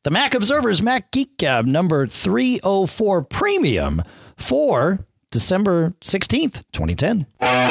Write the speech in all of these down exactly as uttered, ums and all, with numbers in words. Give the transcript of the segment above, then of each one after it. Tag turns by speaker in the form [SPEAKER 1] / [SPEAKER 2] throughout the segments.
[SPEAKER 1] The Mac Observer's Mac Geek Gab number three oh four Premium for December sixteenth, twenty ten.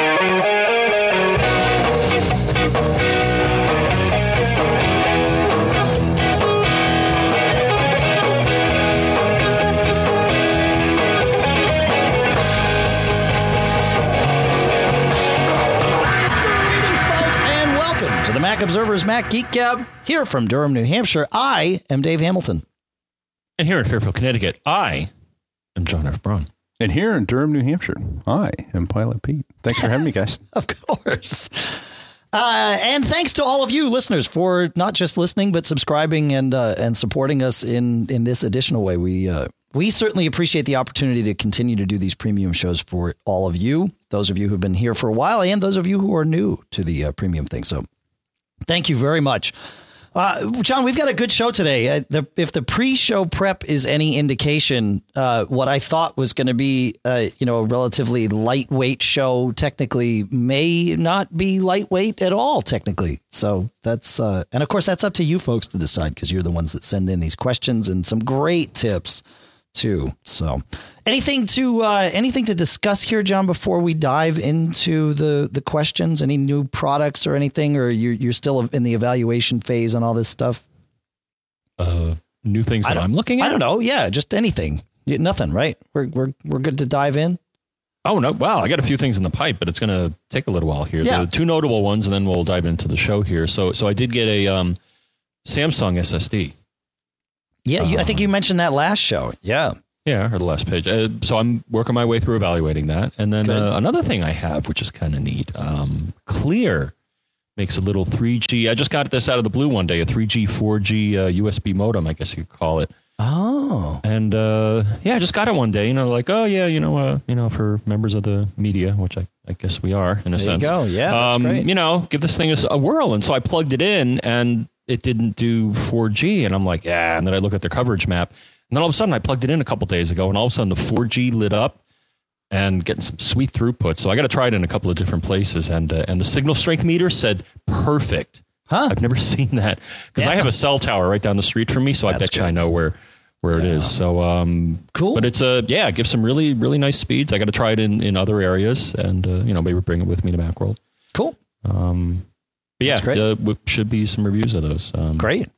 [SPEAKER 1] To the Mac Observer's Mac Geek Gab, here from Durham, New Hampshire. I am Dave Hamilton.
[SPEAKER 2] And here in Fairfield, Connecticut, I am John F. Braun.
[SPEAKER 3] And here in Durham, New Hampshire, I am Pilot Pete. Thanks for having me, guys.
[SPEAKER 1] Of course. Uh, and thanks to all of you listeners for not just listening, but subscribing and uh, and supporting us in, in this additional way. We uh, we certainly appreciate the opportunity to continue to do these premium shows for all of you, those of you who've been here for a while, and those of you who are new to the uh, premium thing. So thank you very much. Uh, John, we've got a good show today. Uh, the, if the pre-show prep is any indication, uh, what I thought was going to be, uh, you know, a relatively lightweight show technically may not be lightweight at all, technically. So that's uh, and of course, that's up to you folks to decide because you're the ones that send in these questions and some great tips, too. So anything to uh, anything to discuss here, John, before we dive into the, the questions? Any new products or anything, or you're, you're still in the evaluation phase on all this stuff?
[SPEAKER 2] Uh, new things that I'm looking at?
[SPEAKER 1] I don't know. Yeah, just anything. Nothing, right? We're we're we're good to dive in.
[SPEAKER 2] Oh, no. Wow. I got a few things in the pipe, but it's going to take a little while here.
[SPEAKER 1] Yeah.
[SPEAKER 2] The two notable ones, and then we'll dive into the show here. So so I did get a um, Samsung S S D.
[SPEAKER 1] Yeah, you, I think you mentioned that last show. Yeah.
[SPEAKER 2] Yeah, I heard the last page. Uh, so I'm working my way through evaluating that. And then uh, another thing I have, which is kind of neat, um, Clear makes a little three G. I just got this out of the blue one day, a three G, four G uh, U S B modem, I guess you could call it.
[SPEAKER 1] Oh.
[SPEAKER 2] And uh, yeah, I just got it one day, you know, like, oh, yeah, you know, uh, you know, for members of the media, which I, I guess we are in a
[SPEAKER 1] there
[SPEAKER 2] sense.
[SPEAKER 1] You go. Yeah, that's
[SPEAKER 2] um,
[SPEAKER 1] great.
[SPEAKER 2] You know, give this thing a, a whirl. And so I plugged it in and it didn't do four G. And I'm like, yeah. And then I look at the coverage map. And then all of a sudden I plugged it in a couple days ago and all of a sudden the four G lit up and getting some sweet throughput. So I got to try it in a couple of different places. And uh, and the signal strength meter said perfect.
[SPEAKER 1] Huh?
[SPEAKER 2] I've never seen that because
[SPEAKER 1] Yeah.
[SPEAKER 2] I have a cell tower right down the street from me. So
[SPEAKER 1] That's
[SPEAKER 2] I bet you
[SPEAKER 1] good.
[SPEAKER 2] I know where, where
[SPEAKER 1] Yeah.
[SPEAKER 2] it is. So um,
[SPEAKER 1] cool.
[SPEAKER 2] But it's a, yeah, it gives some really, really nice speeds. I got to try it in, in other areas and, uh, you know, maybe bring it with me to Macworld.
[SPEAKER 1] Cool.
[SPEAKER 2] Um, but yeah,
[SPEAKER 1] That's great.
[SPEAKER 2] uh, w- should be some reviews of those. Um,
[SPEAKER 1] Great.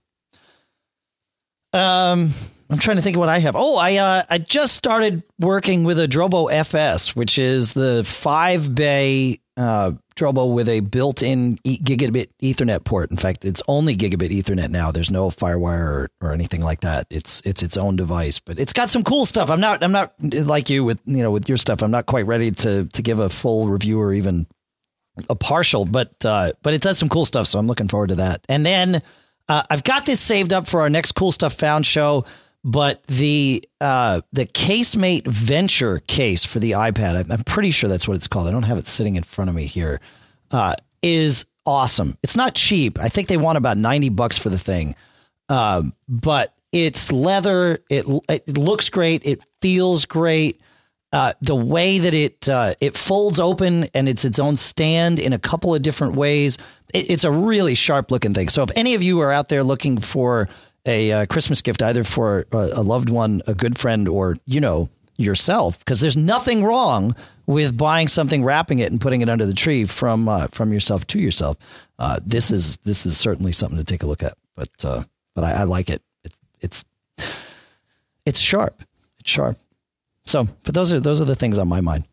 [SPEAKER 1] Um, I'm trying to think of what I have. Oh, I uh, I just started working with a Drobo F S, which is the five bay uh, Drobo with a built-in e- gigabit Ethernet port. In fact, it's only gigabit Ethernet now. There's no FireWire or, or anything like that. It's it's its own device, but it's got some cool stuff. I'm not I'm not like you with you know with your stuff. I'm not quite ready to to give a full review or even a partial, but uh, but it does some cool stuff. So I'm looking forward to that. And then uh, I've got this saved up for our next Cool Stuff Found show. But the uh, the Casemate Venture case for the iPad, I'm, I'm pretty sure that's what it's called. I don't have it sitting in front of me here. Uh, is awesome. It's not cheap. I think they want about ninety bucks for the thing. Um, but it's leather. It it looks great. It feels great. Uh, the way that it uh, it folds open and it's its own stand in a couple of different ways. It, it's a really sharp looking thing. So if any of you are out there looking for a uh, Christmas gift, either for a, a loved one, a good friend, or, you know, yourself, because there's nothing wrong with buying something, wrapping it and putting it under the tree from uh, from yourself to yourself. Uh, this is this is certainly something to take a look at. But uh, but I, I like it. it. It's it's sharp. It's sharp. So but those are those are the things on my mind.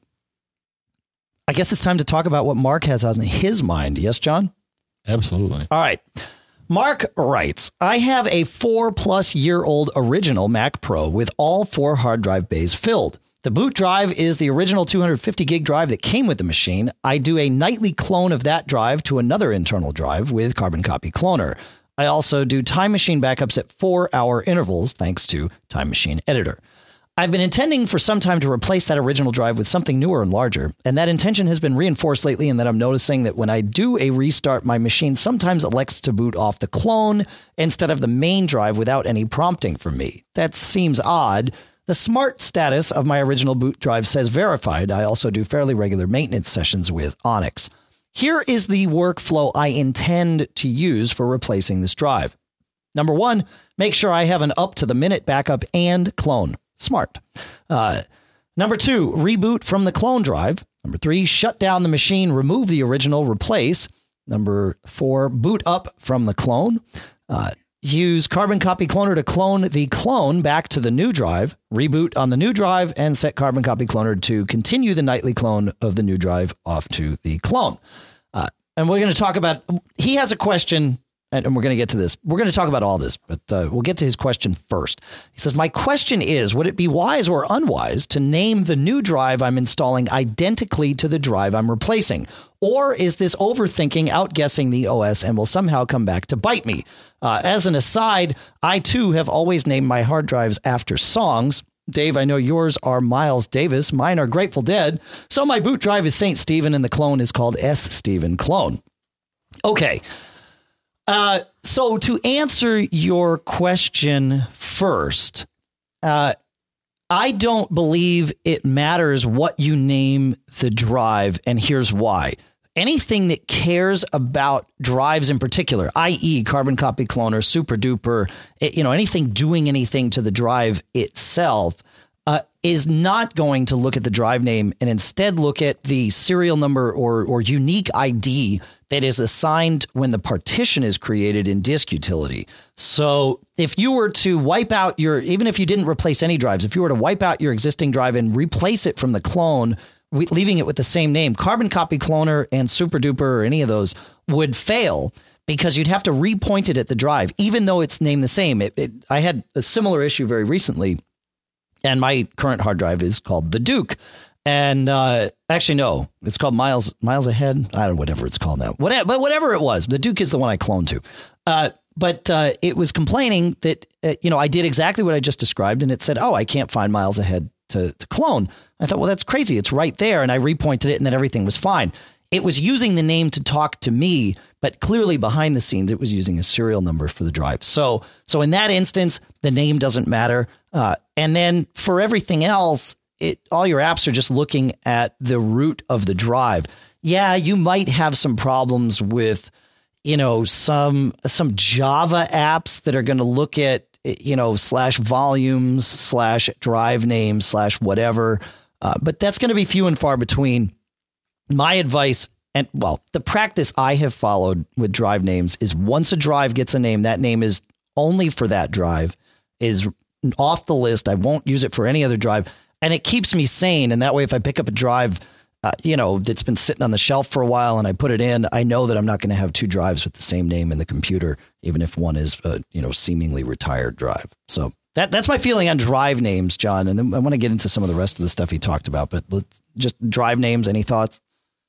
[SPEAKER 1] I guess it's time to talk about what Mark has on his mind. Yes, John?
[SPEAKER 2] Absolutely.
[SPEAKER 1] All right. Mark writes, I have a four plus year old original Mac Pro with all four hard drive bays filled. The boot drive is the original two hundred fifty gig drive that came with the machine. I do a nightly clone of that drive to another internal drive with Carbon Copy Cloner. I also do Time Machine backups at four hour intervals, thanks to Time Machine Editor. I've been intending for some time to replace that original drive with something newer and larger, and that intention has been reinforced lately in that I'm noticing that when I do a restart, my machine sometimes elects to boot off the clone instead of the main drive without any prompting from me. That seems odd. The smart status of my original boot drive says verified. I also do fairly regular maintenance sessions with Onyx. Here is the workflow I intend to use for replacing this drive. Number one, make sure I have an up-to-the-minute backup and clone. Smart. Uh, number two, reboot from the clone drive. Number three, shut down the machine, remove the original, replace. Number four, boot up from the clone. Uh, use Carbon Copy Cloner to clone the clone back to the new drive, reboot on the new drive, and set Carbon Copy Cloner to continue the nightly clone of the new drive off to the clone. Uh, and we're going to talk about, he has a question, and, and we're going to get to this. We're going to talk about all this, but uh, we'll get to his question first. He says, my question is, would it be wise or unwise to name the new drive I'm installing identically to the drive I'm replacing? Or is this overthinking, outguessing the O S, and will somehow come back to bite me? Uh, as an aside, I, too, have always named my hard drives after songs. Dave, I know yours are Miles Davis. Mine are Grateful Dead. So my boot drive is Saint Stephen, and the clone is called S. Stephen Clone. Okay. Uh, so to answer your question first, uh, I don't believe it matters what you name the drive, and here's why. Anything that cares about drives in particular, that is. Carbon Copy Cloner, Super Duper, you know, anything doing anything to the drive itself, uh, is not going to look at the drive name and instead look at the serial number or, or unique I D that is assigned when the partition is created in disk utility. So if you were to wipe out your, even if you didn't replace any drives, if you were to wipe out your existing drive and replace it from the clone, leaving it with the same name, Carbon Copy Cloner and Super Duper or any of those would fail because you'd have to repoint it at the drive, even though it's named the same. It, it, I had a similar issue very recently, and my current hard drive is called the Duke. And uh, actually, no, it's called Miles Miles Ahead. I don't know, whatever it's called now. Whatever, but whatever it was, the Duke is the one I cloned to. Uh, but uh, it was complaining that, uh, you know, I did exactly what I just described. And it said, oh, I can't find Miles Ahead to, to clone. I thought, well, that's crazy. It's right there. And I repointed it and then everything was fine. It was using the name to talk to me, but clearly behind the scenes, it was using a serial number for the drive. So so in that instance, the name doesn't matter. Uh, and then for everything else, it all your apps are just looking at the root of the drive. Yeah, you might have some problems with, you know, some some Java apps that are going to look at, you know, slash volumes, slash drive names, slash whatever. Uh, but that's going to be few and far between. My advice, and well, the practice I have followed with drive names is once a drive gets a name, that name is only for that drive, is off the list. I won't use it for any other drive. And it keeps me sane. And that way, if I pick up a drive, uh, you know, that's been sitting on the shelf for a while and I put it in, I know that I'm not going to have two drives with the same name in the computer, even if one is a, you know, seemingly retired drive. So that that's my feeling on drive names, John. And then I want to get into some of the rest of the stuff he talked about, but let's just drive names. Any thoughts?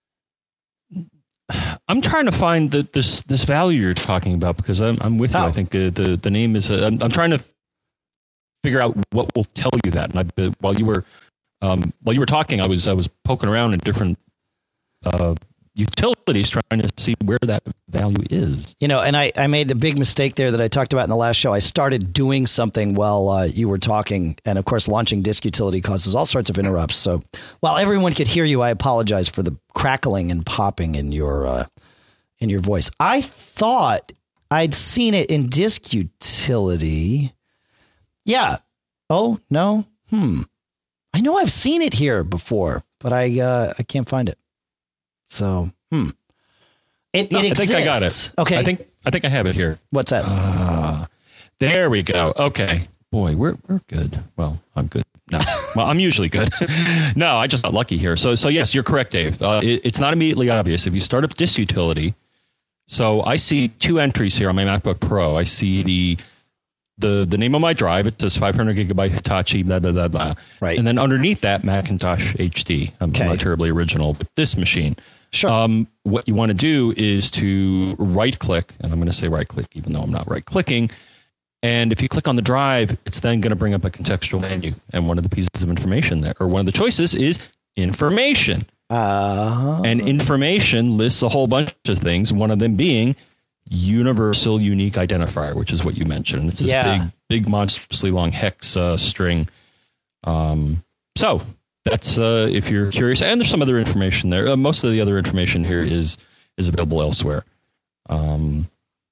[SPEAKER 2] I'm trying to find the, this this value you're talking about because I'm I'm with you.
[SPEAKER 1] Oh.
[SPEAKER 2] I think uh, the the name is. Uh, I'm, I'm trying to figure out what will tell you that. And I, uh, while you were um, while you were talking, I was I was poking around in different uh, utilities trying to see where that value is.
[SPEAKER 1] You know, and I, I made the big mistake there that I talked about in the last show. I started doing something while uh, you were talking. And of course, launching disk utility causes all sorts of interrupts. So while everyone could hear you, I apologize for the crackling and popping in your uh, in your voice. I thought I'd seen it in disk utility. Yeah. Oh, no. Hmm. I know I've seen it here before, but I uh, I can't find it. So, hmm. It,
[SPEAKER 2] No,
[SPEAKER 1] it
[SPEAKER 2] I
[SPEAKER 1] exists.
[SPEAKER 2] think I got it.
[SPEAKER 1] Okay.
[SPEAKER 2] I think I think I have it here.
[SPEAKER 1] What's that?
[SPEAKER 2] Uh, there we go. Okay. Boy, we're we're good. Well, I'm good. No. Well, I'm usually good. No, I just got lucky here. So so yes, you're correct, Dave. Uh, it, it's not immediately obvious. If you start up disk utility, so I see two entries here on my MacBook Pro. I see the the the name of my drive. It says five hundred gigabyte Hitachi, blah, blah, blah, blah.
[SPEAKER 1] Right.
[SPEAKER 2] And then underneath that, Macintosh H D. I'm
[SPEAKER 1] Okay.
[SPEAKER 2] not terribly original with this machine.
[SPEAKER 1] Sure.
[SPEAKER 2] Um, what you want to do is to right click, and I'm going to say right click, even though I'm not right clicking. And if you click on the drive, it's then going to bring up a contextual menu. And one of the pieces of information there, or one of the choices is information.
[SPEAKER 1] Uh,
[SPEAKER 2] And information lists a whole bunch of things, one of them being universal unique identifier, which is what you mentioned. And it's this
[SPEAKER 1] Yeah.
[SPEAKER 2] big, big, monstrously long hex uh, string. Um, so that's uh, if you're curious. And there's some other information there. Uh, most of the other information here is is available elsewhere. Um,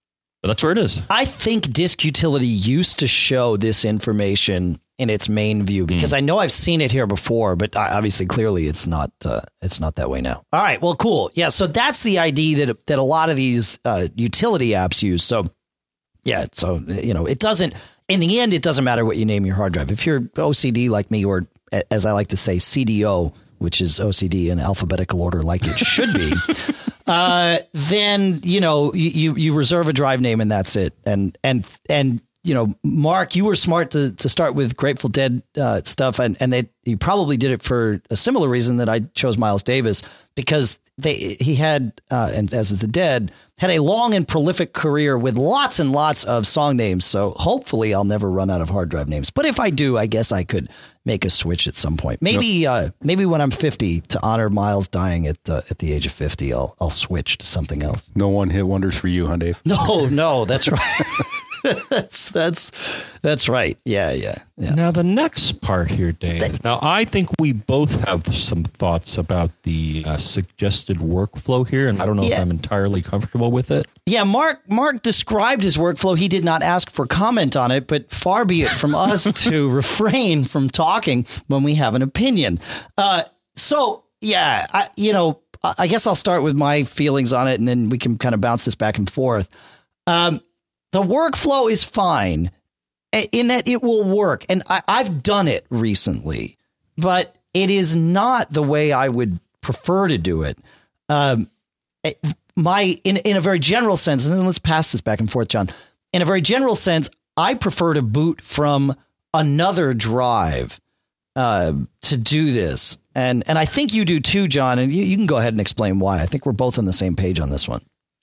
[SPEAKER 2] But that's where it is.
[SPEAKER 1] I think Disk Utility used to show this information in its main view because mm. I know I've seen it here before, but obviously, clearly, it's not uh, it's not that way now. All right, well, cool. Yeah, so that's the I D that that a lot of these uh, utility apps use. So, yeah, so you know, it doesn't. In the end, it doesn't matter what you name your hard drive. If you're O C D like me, or as I like to say, C D O, which is O C D in alphabetical order, like it should be. uh, then you know you you reserve a drive name and that's it. And and and. You know, Mark, you were smart to to start with Grateful Dead uh, stuff, and and they you probably did it for a similar reason that I chose Miles Davis, because they he had uh, and as is the Dead had a long and prolific career with lots and lots of song names. So hopefully I'll never run out of hard drive names. But if I do, I guess I could make a switch at some point. Maybe yep. uh, maybe when I'm fifty, to honor Miles dying at uh, at the age of fifty, I'll I'll switch to something else.
[SPEAKER 3] No one hit wonders for you, huh, Dave?
[SPEAKER 1] No, no, that's right. that's that's that's right. Yeah, yeah, yeah.
[SPEAKER 2] Now the next part here, Dave. That, now I think we both have some thoughts about the uh, suggested workflow here, and I don't know yeah. if I'm entirely comfortable with it.
[SPEAKER 1] Yeah, Mark Mark described his workflow. He did not ask for comment on it, but far be it from us to refrain from talking when we have an opinion. Uh, so yeah, I, you know, I guess I'll start with my feelings on it, and then we can kind of bounce this back and forth. Um, The workflow is fine in that it will work. And I, I've done it recently, but it is not the way I would prefer to do it. Um, my in, in a very general sense, and then let's pass this back and forth, John. In a very general sense, I prefer to boot from another drive uh, to do this. And and I think you do too, John. And you, you can go ahead and explain why. I think we're both on the same page on this one.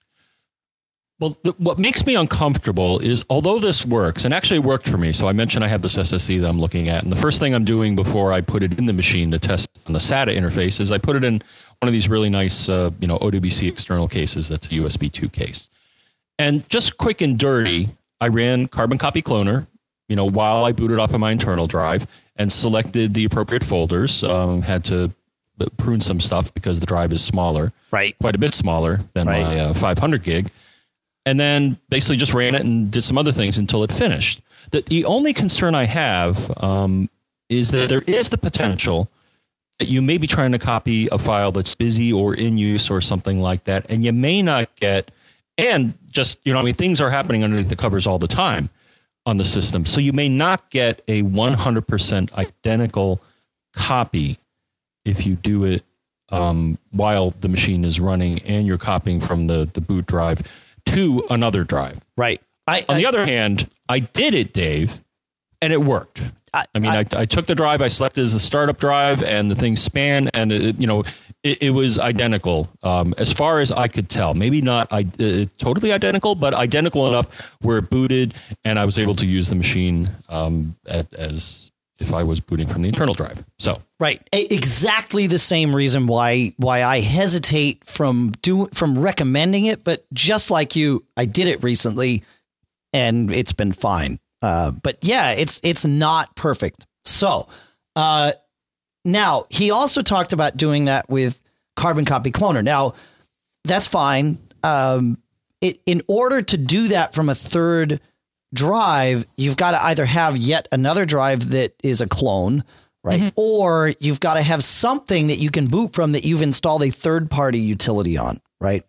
[SPEAKER 2] Well, th- what makes me uncomfortable is, although this works, and actually it worked for me. So I mentioned I have this S S D that I'm looking at. And the first thing I'm doing before I put it in the machine to test on the SATA interface is I put it in one of these really nice, uh, you know, O W C external cases. That's a U S B two case. And just quick and dirty, I ran Carbon Copy Cloner, you know, while I booted off of my internal drive and selected the appropriate folders. Um, had to prune some stuff because the drive is smaller,
[SPEAKER 1] right? Quite
[SPEAKER 2] a bit smaller than right. my uh, five hundred gig. And then basically just ran it and did some other things until it finished. The, the only concern I have um, is that there is the potential that you may be trying to copy a file that's busy or in use or something like that, and you may not get, and just, you know, I mean, things are happening underneath the covers all the time on the system. So you may not get a one hundred percent identical copy if you do it um, while the machine is running and you're copying from the, the boot drive to another drive.
[SPEAKER 1] Right.
[SPEAKER 2] I, On I, the other hand, I did it, Dave, and it worked. I, I mean, I, I, I took the drive, I selected as a startup drive, and the thing span, and it, you know, it, it was identical um, as far as I could tell. Maybe not uh, totally identical, but identical enough where it booted, and I was able to use the machine um, at, as if I was booting from the internal drive. So
[SPEAKER 1] right, exactly the same reason why why I hesitate from do from recommending it. But just like you, I did it recently, and it's been fine. Uh, but yeah, it's it's not perfect. So uh, now he also talked about doing that with Carbon Copy Cloner. Now that's fine. Um, it, in order to do that from a third drive, you've got to either have yet another drive that is a clone, right? Mm-hmm. Or you've got to have something that you can boot from that you've installed a third party utility on, right?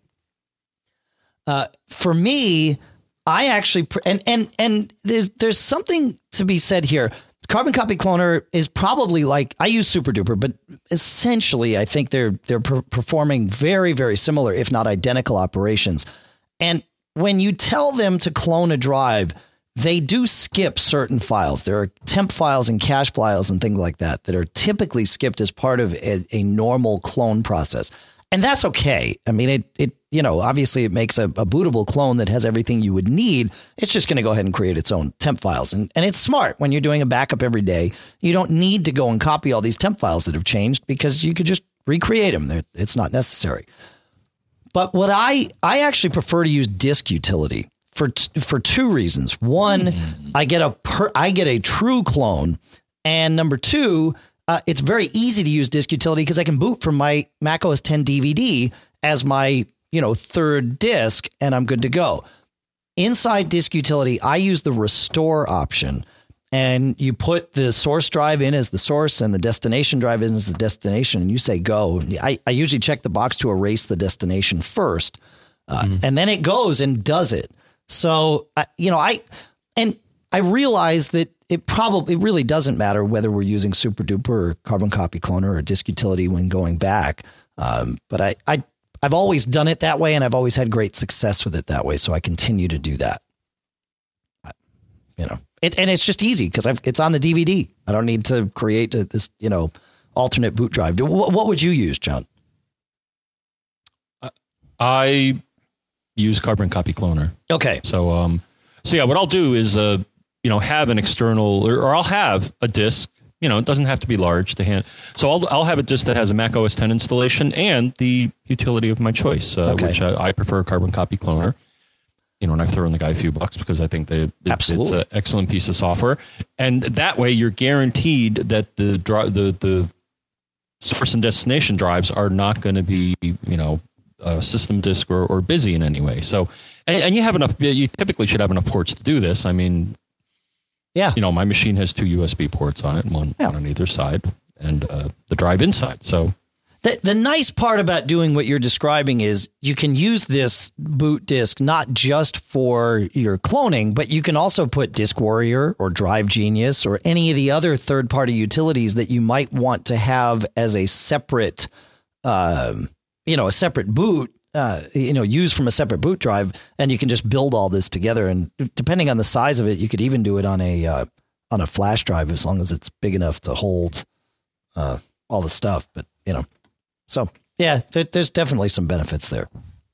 [SPEAKER 1] Uh, for me, I actually, and, and, and there's, there's something to be said here. Carbon Copy Cloner is probably like, I use SuperDuper, but essentially I think they're, they're per- performing very, very similar, if not identical operations. And when you tell them to clone a drive, they do skip certain files. There are temp files and cache files and things like that that are typically skipped as part of a, a normal clone process. And that's okay. I mean, it, it you know, obviously it makes a, a bootable clone that has everything you would need. It's just going to go ahead and create its own temp files. And, and it's smart when you're doing a backup every day. You don't need to go and copy all these temp files that have changed because you could just recreate them. They're, it's not necessary. But what I, I actually prefer to use Disk Utility for t- for two reasons. One, mm-hmm. I get a per- I get a true clone, and number two, uh, it's very easy to use Disk Utility because I can boot from my Mac O S ten D V D as my you know third disk, and I'm good to go. inside Disk Utility, I use the restore option. And you put the source drive in as the source and the destination drive in as the destination. And you say go. I, I usually check the box to erase the destination first. Uh, mm-hmm. And then it goes and does it. So, uh, you know, I and I realize that it probably it really doesn't matter whether we're using Super Duper or Carbon Copy Cloner or Disk Utility when going back. Um, but I, I, I've always done it that way, and I've always had great success with it that way. So I continue to do that. You know. It, and it's just easy because it's on the D V D. I don't need to create a, this, you know, alternate boot drive. What, what would you use, John?
[SPEAKER 2] I use Carbon Copy Cloner.
[SPEAKER 1] Okay.
[SPEAKER 2] So, um, so yeah, what I'll do is, uh, you know, have an external, or, or I'll have a disk. You know, it doesn't have to be large to hand. So I'll I'll have a disk that has a Mac O S ten installation and the utility of my choice, uh, okay. which I, I prefer Carbon Copy Cloner. You know, and I've thrown the guy a few bucks because I think they, it, it's an excellent piece of software. And that way you're guaranteed that the the the source and destination drives are not going to be, you know, a system disk or, or busy in any way. So, and, and you have enough, you typically should have enough ports to do this. I mean,
[SPEAKER 1] yeah,
[SPEAKER 2] you know, my machine has two U S B ports on it, one, yeah. one on either side, and uh, the drive inside. So,
[SPEAKER 1] The, the nice part about doing what you're describing is you can use this boot disk not just for your cloning, but you can also put Disk Warrior or Drive Genius or any of the other third-party utilities that you might want to have as a separate, um, you know, a separate boot, uh, you know, used from a separate boot drive, and you can just build all this together. And depending on the size of it, you could even do it on a uh, on a flash drive as long as it's big enough to hold uh, all the stuff. But you know. So, yeah, there, there's definitely some benefits there.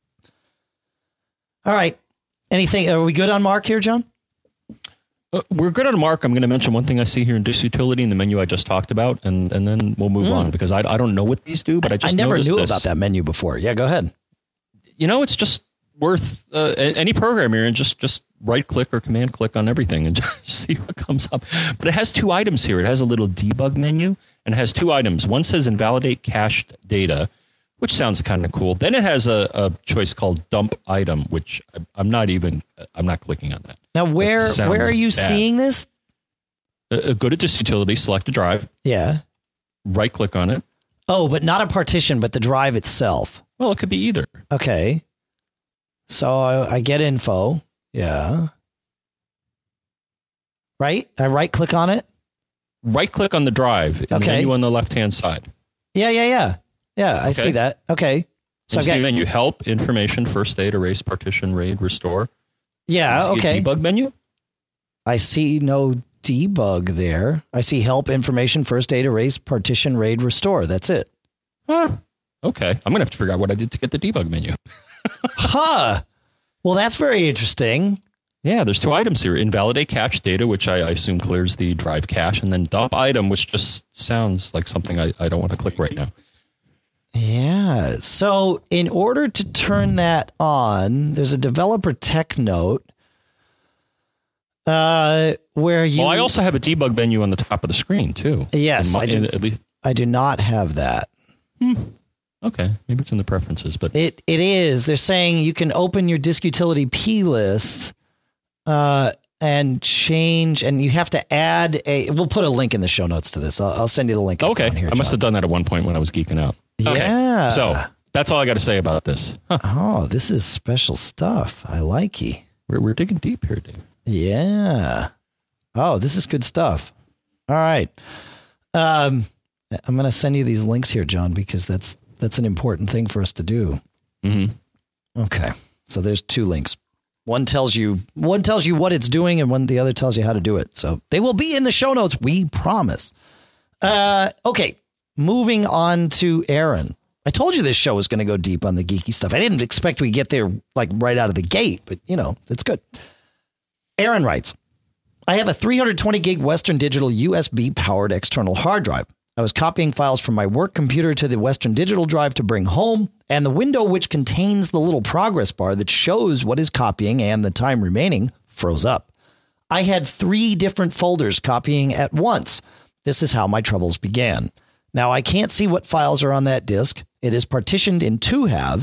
[SPEAKER 1] All right. Anything? Are we good on Mark here, John?
[SPEAKER 2] Uh, we're good on Mark. I'm going to mention one thing I see here in Disk Utility in the menu I just talked about, and, and then we'll move mm. on because I, I don't know what these do, but I just
[SPEAKER 1] I never knew
[SPEAKER 2] this.
[SPEAKER 1] about that menu before. Yeah, go ahead.
[SPEAKER 2] You know, it's just worth uh, any program here and just, just right click or command click on everything and just see what comes up. But it has two items here. It has a little debug menu. And it has two items. One says invalidate cached data, which sounds kind of cool. Then it has a, a choice called dump item, which I, I'm not even, I'm not clicking on that.
[SPEAKER 1] Now, where where are you
[SPEAKER 2] bad.
[SPEAKER 1] seeing this?
[SPEAKER 2] Uh, go to Disk Utility, select a drive.
[SPEAKER 1] Yeah.
[SPEAKER 2] Right click on it.
[SPEAKER 1] Oh, but not a partition, but the drive itself.
[SPEAKER 2] Well, it could be either.
[SPEAKER 1] Okay. So I, I get info. Yeah. Right? I right click on it.
[SPEAKER 2] Right click on the drive in
[SPEAKER 1] okay.
[SPEAKER 2] the menu on the left hand side.
[SPEAKER 1] Yeah, yeah, yeah. Yeah, I okay. see that. Okay.
[SPEAKER 2] So you see the menu help, information, first aid, erase, partition, raid, restore.
[SPEAKER 1] Yeah, okay.
[SPEAKER 2] Debug menu?
[SPEAKER 1] I see no debug there. I see help, information, first aid, erase, partition, raid, restore. That's it.
[SPEAKER 2] Huh. Okay. I'm going to have to figure out what I did to get the debug menu.
[SPEAKER 1] Huh. Well, that's very interesting.
[SPEAKER 2] Yeah, there's two items here. Invalidate cache data, which I, I assume clears the drive cache, and then dump item, which just sounds like something I, I don't want to click right now.
[SPEAKER 1] Yeah. So in order to turn that on, there's a developer tech note uh, where you...
[SPEAKER 2] Well, I also have a debug menu on the top of the screen, too.
[SPEAKER 1] Yes,
[SPEAKER 2] my,
[SPEAKER 1] I, do,
[SPEAKER 2] at least,
[SPEAKER 1] I do not have that.
[SPEAKER 2] Hmm. Okay, maybe it's in the preferences, but...
[SPEAKER 1] It It is. They're saying you can open your Disk Utility plist... Uh, and change, and you have to add a, we'll put a link in the show notes to this. I'll, I'll send you the link.
[SPEAKER 2] Okay.
[SPEAKER 1] Here,
[SPEAKER 2] I must have done that at one point when I was geeking out.
[SPEAKER 1] Yeah.
[SPEAKER 2] Okay. So that's all I got to say about this. Huh.
[SPEAKER 1] Oh, this is special stuff. I like you.
[SPEAKER 2] We're, we're digging deep here, Dave.
[SPEAKER 1] Yeah. Oh, this is good stuff. All right. Um, I'm going to send you these links here, John, because that's, that's an important thing for us to do.
[SPEAKER 2] Mm-hmm.
[SPEAKER 1] Okay. So there's two links. One tells you one tells you what it's doing, and one the other tells you how to do it. So they will be in the show notes, we promise. Uh, okay, moving on to Aaron. I told you this show was going to go deep on the geeky stuff. I didn't expect we get there like right out of the gate, but you know, it's good. Aaron writes, I have a three hundred twenty gig Western Digital U S B powered external hard drive. I was copying files from my work computer to the Western Digital drive to bring home, and the window which contains the little progress bar that shows what is copying and the time remaining froze up. I had three different folders copying at once. This is how my troubles began. Now, I can't see what files are on that disk. It is partitioned in two halves,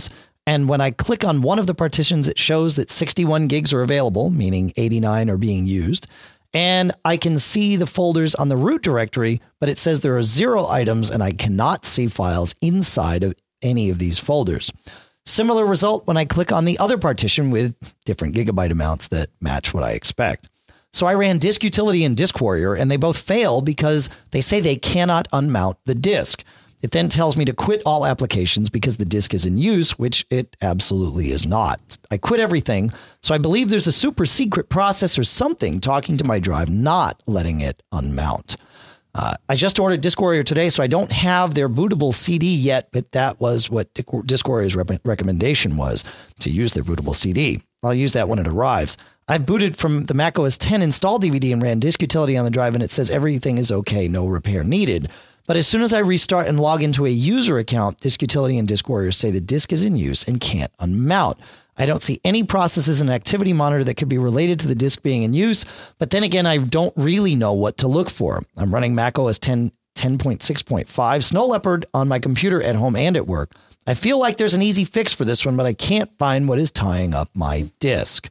[SPEAKER 1] And when I click on one of the partitions, it shows that sixty-one gigs are available, meaning eighty-nine are being used. And I can see the folders on the root directory, but it says there are zero items and I cannot see files inside of any of these folders. Similar result when I click on the other partition with different gigabyte amounts that match what I expect. So I ran Disk Utility and Disk Warrior, and they both fail because they say they cannot unmount the disk. It then tells me to quit all applications because the disk is in use, which it absolutely is not. I quit everything, so I believe there's a super secret process or something talking to my drive, not letting it unmount. Uh, I just ordered Disk Warrior today, so I don't have their bootable C D yet, but that was what Disk Warrior's rep- recommendation was, to use their bootable C D. I'll use that when it arrives. I booted from the Mac O S ten install D V D and ran Disk Utility on the drive, and it says everything is okay, no repair needed. But as soon as I restart and log into a user account, Disk Utility and Disk Warrior say the disk is in use and can't unmount. I don't see any processes in Activity Monitor that could be related to the disk being in use. But then again, I don't really know what to look for. I'm running Mac O S ten ten point six point five Snow Leopard on my computer at home and at work. I feel like there's an easy fix for this one, but I can't find what is tying up my disk.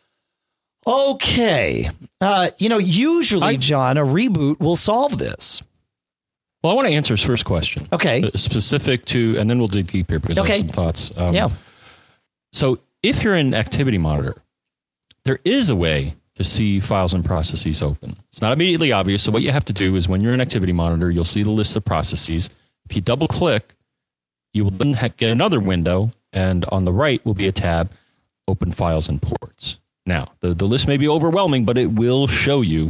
[SPEAKER 1] Okay. Uh, you know, usually, I, John, a reboot will solve this.
[SPEAKER 2] Well, I want to answer his first question.
[SPEAKER 1] Okay.
[SPEAKER 2] Uh, specific to, and then we'll dig deep here because
[SPEAKER 1] okay.
[SPEAKER 2] I have some thoughts. Um,
[SPEAKER 1] yeah.
[SPEAKER 2] So if you're in Activity Monitor, there is a way to see files and processes open. It's not immediately obvious. So what you have to do is when you're in Activity Monitor, you'll see the list of processes. If you double click, you will then get another window, and on the right will be a tab, Open Files and Ports. Now, the, the list may be overwhelming, but it will show you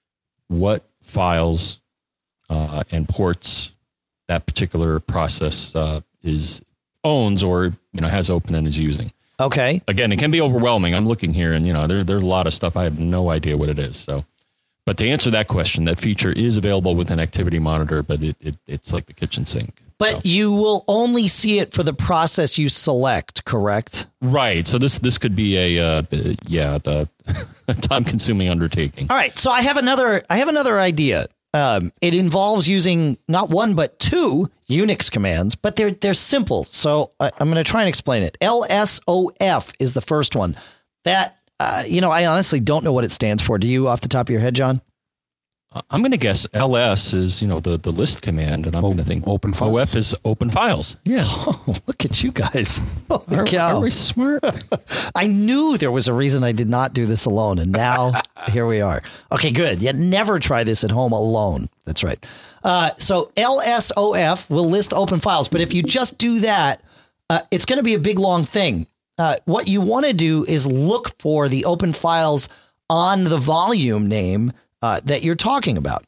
[SPEAKER 2] what files uh, and ports that particular process uh, is owns or you know has open and is using.
[SPEAKER 1] Okay.
[SPEAKER 2] Again, it can be overwhelming. I'm looking here, and you know there there's a lot of stuff I have no idea what it is. So, but to answer that question, that feature is available within Activity Monitor, but it, it it's like the kitchen sink.
[SPEAKER 1] But
[SPEAKER 2] so.
[SPEAKER 1] You will only see it for the process you select, correct?
[SPEAKER 2] Right. So this this could be a uh, yeah the time-consuming undertaking.
[SPEAKER 1] All right. So I have another I have another idea. Um, it involves using not one but two Unix commands, but they're they're simple. So I, I'm going to try and explain it. L S O F is the first one. That uh, you know I honestly don't know what it stands for. Do you, off the top of your head, John?
[SPEAKER 2] I'm going to guess L S is, you know, the, the list command, and I'm going to think
[SPEAKER 3] open files.
[SPEAKER 2] O F is open files. Yeah.
[SPEAKER 1] Oh, look at you guys. Holy
[SPEAKER 2] are,
[SPEAKER 1] cow.
[SPEAKER 2] are we smart?
[SPEAKER 1] I knew there was a reason I did not do this alone, and now here we are. Okay, good. You never try this at home alone. That's right. Uh, so L S O F will list open files, but if you just do that, uh, it's going to be a big, long thing. Uh, what you want to do is look for the open files on the volume name Uh, that you're talking about.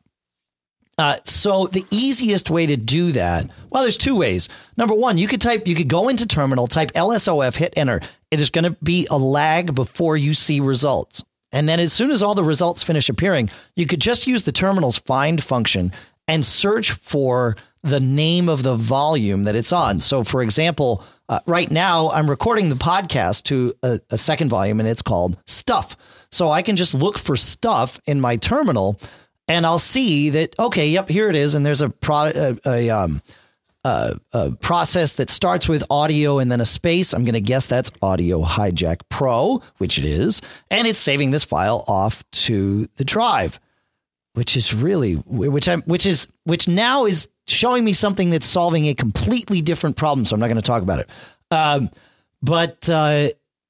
[SPEAKER 1] Uh, so the easiest way to do that, well, there's two ways. Number one, you could type, you could go into terminal, type L S O F, hit enter. There's going to be a lag before you see results. And then as soon as all the results finish appearing, you could just use the terminal's find function and search for the name of the volume that it's on. So for example, uh, right now I'm recording the podcast to a, a second volume, and it's called Stuff. So I can just look for Stuff in my terminal, and I'll see that, okay, yep, here it is. And there's a, pro, a, a, um, a, a process that starts with audio and then a space. I'm going to guess that's Audio Hijack Pro, which it is. And it's saving this file off to the drive, which is really, which I'm, which is, which now is showing me something that's solving a completely different problem. So I'm not going to talk about it. Um, but uh,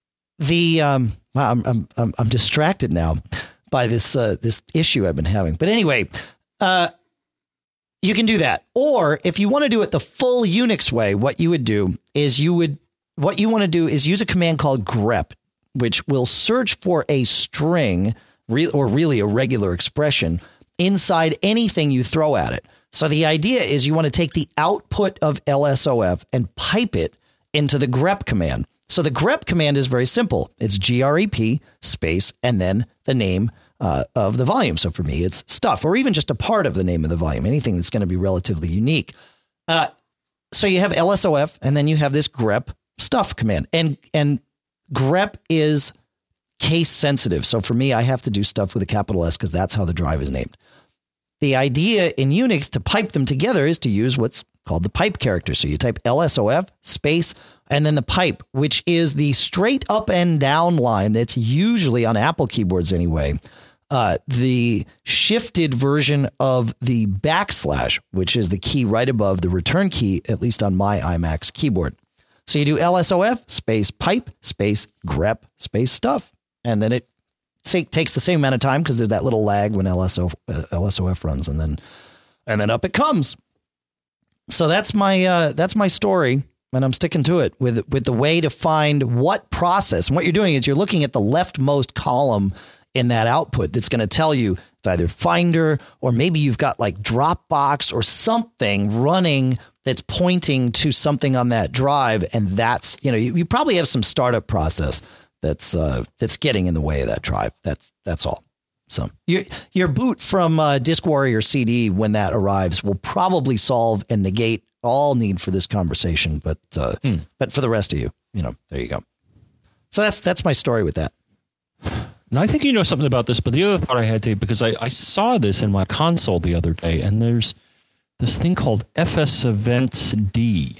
[SPEAKER 1] the, um, wow, I'm, I'm, I'm, I'm distracted now by this, uh, this issue I've been having. But anyway, uh, you can do that. Or if you want to do it the full Unix way, what you would do is you would, what you want to do is use a command called grep, which will search for a string re- or really a regular expression inside anything you throw at it. So the idea is you want to take the output of L S O F and pipe it into the grep command. So the grep command is very simple. It's grep space and then the name uh, of the volume. So for me, it's Stuff, or even just a part of the name of the volume, anything that's going to be relatively unique. Uh, so you have L S O F and then you have this grep Stuff command, and and grep is case sensitive. So for me, I have to do Stuff with a capital S because that's how the drive is named. The idea in Unix to pipe them together is to use what's called the pipe character. So you type L S O F space And then the pipe, which is the straight up and down line that's usually on Apple keyboards anyway. Uh, the shifted version of the backslash, which is the key right above the return key, at least on my iMac's keyboard. So you do L S O F space pipe space grep space stuff. And then it say, takes the same amount of time because there's that little lag when L S O, uh, L S O F runs, and then and then up it comes. So that's my uh, that's my story. And I'm sticking to it with with the way to find what process. And what you're doing is you're looking at the leftmost column in that output that's going to tell you it's either Finder or maybe you've got like Dropbox or something running that's pointing to something on that drive. And that's, you know, you, you probably have some startup process that's uh, that's getting in the way of that drive. That's that's all. So your your boot from uh, Disk Warrior C D when that arrives will probably solve and negate all need for this conversation. But uh, hmm. but for the rest of you, you know, there you go. So that's that's my story with that.
[SPEAKER 2] And I think you know something about this, but the other thought I had, Dave, because I, I saw this in my console the other day, and there's this thing called F S Events D.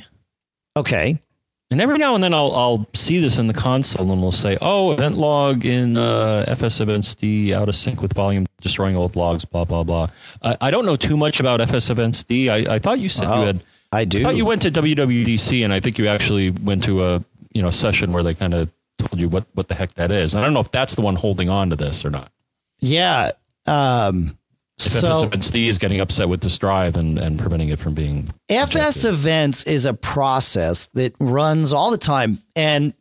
[SPEAKER 1] Okay.
[SPEAKER 2] And every now and then I'll I'll see this in the console, and we'll say, oh, event log in uh, F S Events D out of sync with volume, destroying old logs, blah, blah, blah. I, I don't know too much about F S Events D. I, I thought you said
[SPEAKER 1] oh,
[SPEAKER 2] you had...
[SPEAKER 1] I do.
[SPEAKER 2] I thought you went to W W D C, and I think you actually went to a you know session where they kind of told you what, what the heck that is. And I don't know if that's the one holding on to this or not.
[SPEAKER 1] Yeah. Um,
[SPEAKER 2] if
[SPEAKER 1] so
[SPEAKER 2] F S Events D is getting upset with this drive and, and preventing it from being
[SPEAKER 1] F S
[SPEAKER 2] subjected.
[SPEAKER 1] Events is a process that runs all the time, and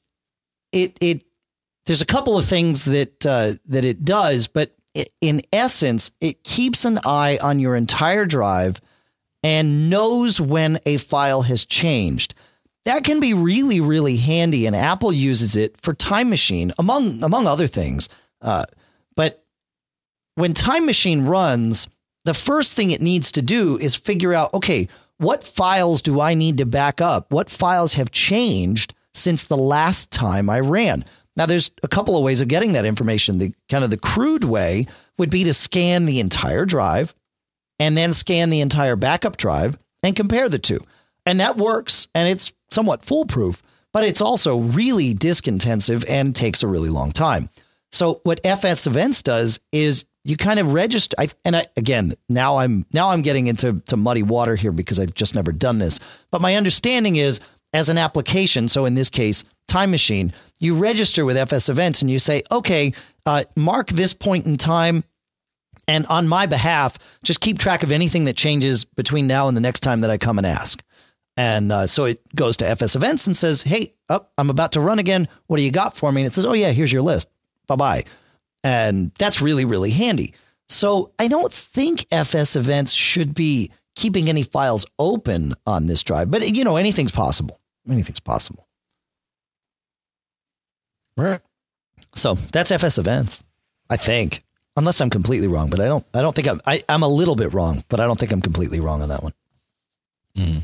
[SPEAKER 1] it it there's a couple of things that uh, that it does, but it, in essence, it keeps an eye on your entire drive and knows when a file has changed. That can be really, really handy, and Apple uses it for Time Machine, among among other things. Uh, but when Time Machine runs, the first thing it needs to do is figure out, okay, what files do I need to back up? What files have changed since the last time I ran? Now, there's a couple of ways of getting that information. The kind of the crude way would be to scan the entire drive and then scan the entire backup drive and compare the two. And that works, and it's somewhat foolproof, but it's also really disk intensive and takes a really long time. So what F S Events does is you kind of register. I, and I, again, now I'm now I'm getting into to muddy water here because I've just never done this. But my understanding is, as an application, so in this case, Time Machine, you register with F S Events and you say, okay, uh, mark this point in time. And on my behalf, just keep track of anything that changes between now and the next time that I come and ask. And uh, so it goes to F S Events and says, hey, oh, I'm about to run again. What do you got for me? And it says, oh, yeah, here's your list. Bye-bye. And that's really, really handy. So I don't think F S Events should be keeping any files open on this drive. But, you know, anything's possible. Anything's possible.
[SPEAKER 2] Right.
[SPEAKER 1] So that's F S Events, I think. Unless I'm completely wrong, but I don't. I don't think I'm. I, I'm a little bit wrong, but I don't think I'm completely wrong on that one.
[SPEAKER 2] Mm.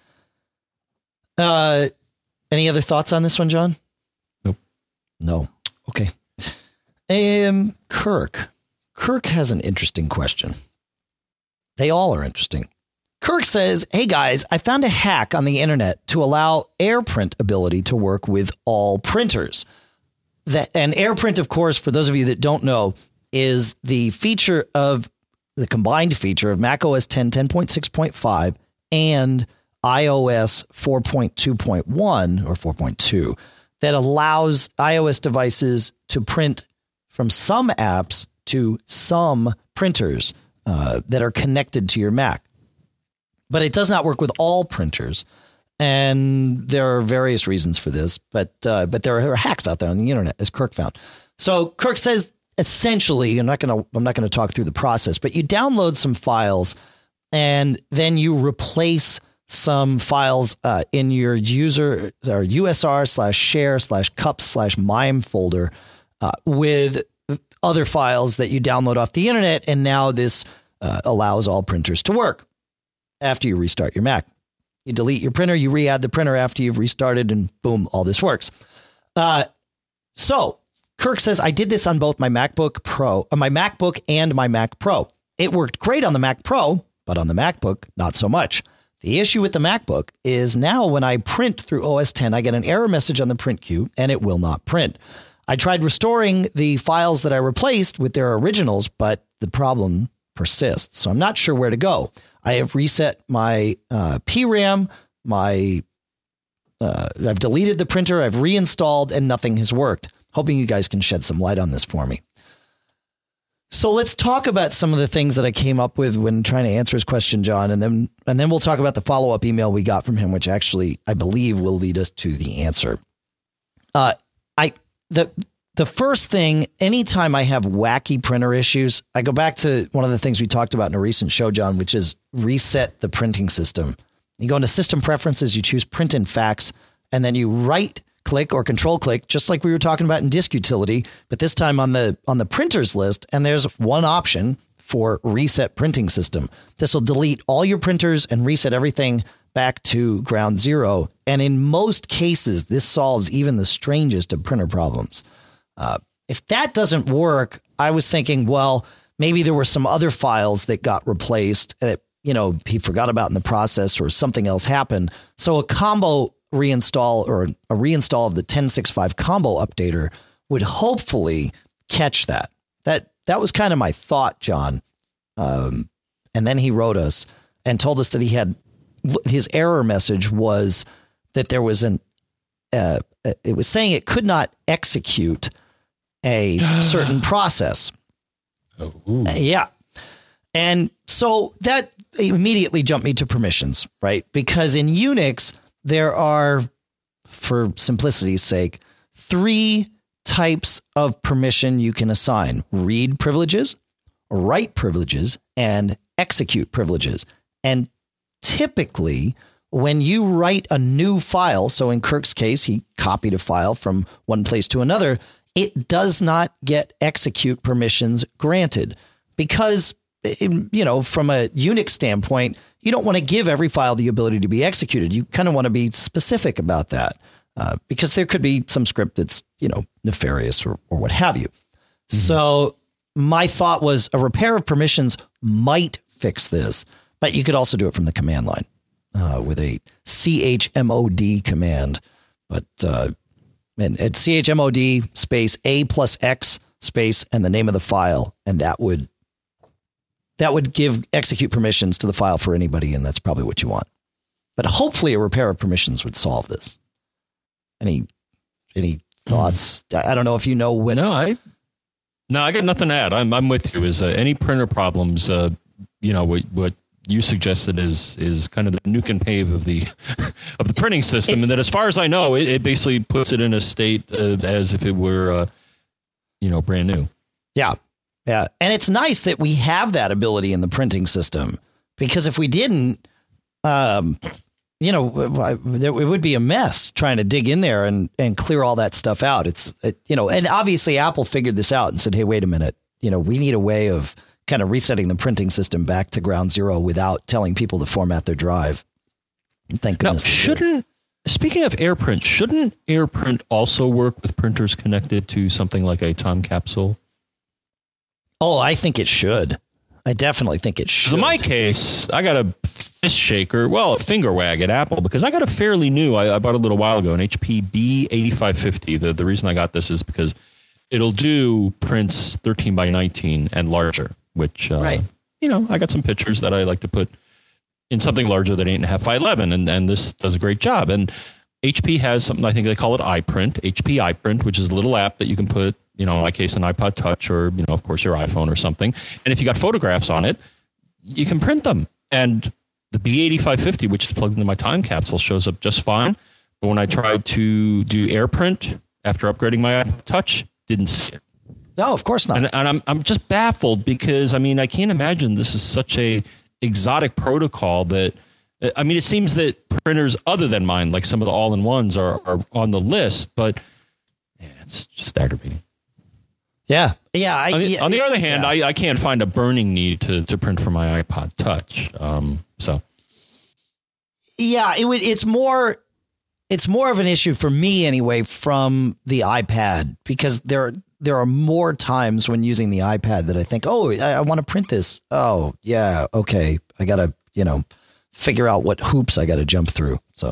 [SPEAKER 1] Uh, any other thoughts on this one, John?
[SPEAKER 2] Nope.
[SPEAKER 1] No. Okay. Um, Kirk. Kirk has an interesting question. They all are interesting. Kirk says, "Hey guys, I found a hack on the internet to allow AirPrint ability to work with all printers. That and AirPrint, of course, for those of you that don't know, is the feature of the combined feature of Mac O S ten, ten point six point five and iOS four point two point one or four point two that allows iOS devices to print from some apps to some printers uh, that are connected to your Mac. But it does not work with all printers. And there are various reasons for this, but uh, but there are hacks out there on the internet, as Kirk found. So Kirk says, essentially, I'm not going to I'm not going to talk through the process, but you download some files and then you replace some files uh, in your user or U S R slash share slash cups slash mime folder uh, with other files that you download off the internet. And now this uh, allows all printers to work after you restart your Mac. You delete your printer, you re-add the printer after you've restarted, and boom, all this works. Uh, so Kirk says, I did this on both my MacBook Pro, uh, my MacBook and my Mac Pro. It worked great on the Mac Pro, but on the MacBook, not so much. The issue with the MacBook is now when I print through O S ten, I get an error message on the print queue and it will not print. I tried restoring the files that I replaced with their originals, but the problem persists. So I'm not sure where to go. I have reset my uh, P RAM, my uh, I've deleted the printer, I've reinstalled, and nothing has worked. Hoping you guys can shed some light on this for me. So let's talk about some of the things that I came up with when trying to answer his question, John, and then and then we'll talk about the follow-up email we got from him, which actually I believe will lead us to the answer. Uh, I the the first thing, anytime I have wacky printer issues, I go back to one of the things we talked about in a recent show, John, which is reset the printing system. You go into System Preferences, you choose Print and Fax, and then you right click or control click, just like we were talking about in Disk Utility, but this time on the on the printers list. And there's one option for reset printing system. This will delete all your printers and reset everything back to ground zero. And in most cases, this solves even the strangest of printer problems. Uh, if that doesn't work, I was thinking, well, maybe there were some other files that got replaced that, you know, he forgot about in the process or something else happened. So a combo reinstall or a reinstall of the ten sixty-five combo updater would hopefully catch that. That that was kind of my thought, John. Um, and then he wrote us and told us that he had his error message was that there was an uh, it was saying it could not execute a certain process.
[SPEAKER 2] Oh, ooh.
[SPEAKER 1] Yeah. And so that immediately jumped me to permissions, right? Because in Unix, there are, for simplicity's sake, three types of permission you can assign: read privileges, write privileges, and execute privileges. And typically, when you write a new file, so in Kirk's case, he copied a file from one place to another, it does not get execute permissions granted because, you know, from a Unix standpoint, you don't want to give every file the ability to be executed. You kind of want to be specific about that uh, because there could be some script that's, you know, nefarious or, or what have you. Mm-hmm. So my thought was a repair of permissions might fix this, but you could also do it from the command line uh, with a chmod command. But uh, and at chmod space a plus x space and the name of the file, and that would That would give execute permissions to the file for anybody, and that's probably what you want. But hopefully a repair of permissions would solve this. Any any thoughts? Mm. I don't know if you know when.
[SPEAKER 2] No, I no, I got nothing to add. I'm I'm with you. Is uh, any printer problems? Uh, you know what what you suggested is is kind of the nuke and pave of the of the printing system, it, and that as far as I know, it, it basically puts it in a state uh, as if it were uh, you know brand new.
[SPEAKER 1] Yeah. Yeah. And it's nice that we have that ability in the printing system, because if we didn't, um, you know, it would be a mess trying to dig in there and, and clear all that stuff out. It's, it, you know, and obviously Apple figured this out and said, hey, wait a minute, you know, we need a way of kind of resetting the printing system back to ground zero without telling people to format their drive. Thank goodness.
[SPEAKER 2] Now, shouldn't, speaking of AirPrint, shouldn't AirPrint also work with printers connected to something like a time capsule?
[SPEAKER 1] Oh, I think it should. I definitely think it should.
[SPEAKER 2] So in my case, I got a fist shaker, well, a finger wag at Apple, because I got a fairly new, I, I bought a little while ago, an H P B eighty-five fifty. The, the reason I got this is because it'll do prints thirteen by nineteen and larger, which, uh,
[SPEAKER 1] right.
[SPEAKER 2] you know, I got some pictures that I like to put in something larger than eight and a half by eleven, and, and this does a great job. And H P has something, I think they call it iPrint, H P iPrint, which is a little app that you can put, you know, in my case, an iPod Touch or, you know, of course, your iPhone or something. And if you got photographs on it, you can print them. And the B eighty-five fifty, which is plugged into my time capsule, shows up just fine. But when I tried to do AirPrint after upgrading my iPod Touch, didn't see it.
[SPEAKER 1] No, of course not.
[SPEAKER 2] And, and I'm I'm just baffled because, I mean, I can't imagine this is such a exotic protocol that, I mean, it seems that printers other than mine, like some of the all-in-ones, are, are on the list, but yeah, it's just aggravating.
[SPEAKER 1] Yeah. Yeah. I,
[SPEAKER 2] on, the,
[SPEAKER 1] yeah,
[SPEAKER 2] on the other hand,
[SPEAKER 1] yeah.
[SPEAKER 2] I, I can't find a burning need to, to print from my iPod Touch. Um, so.
[SPEAKER 1] Yeah, it would, it's more, it's more of an issue for me anyway from the iPad, because there, there are more times when using the iPad that I think, oh, I, I want to print this. Oh, yeah. Okay. I got to, you know, figure out what hoops I got to jump through. So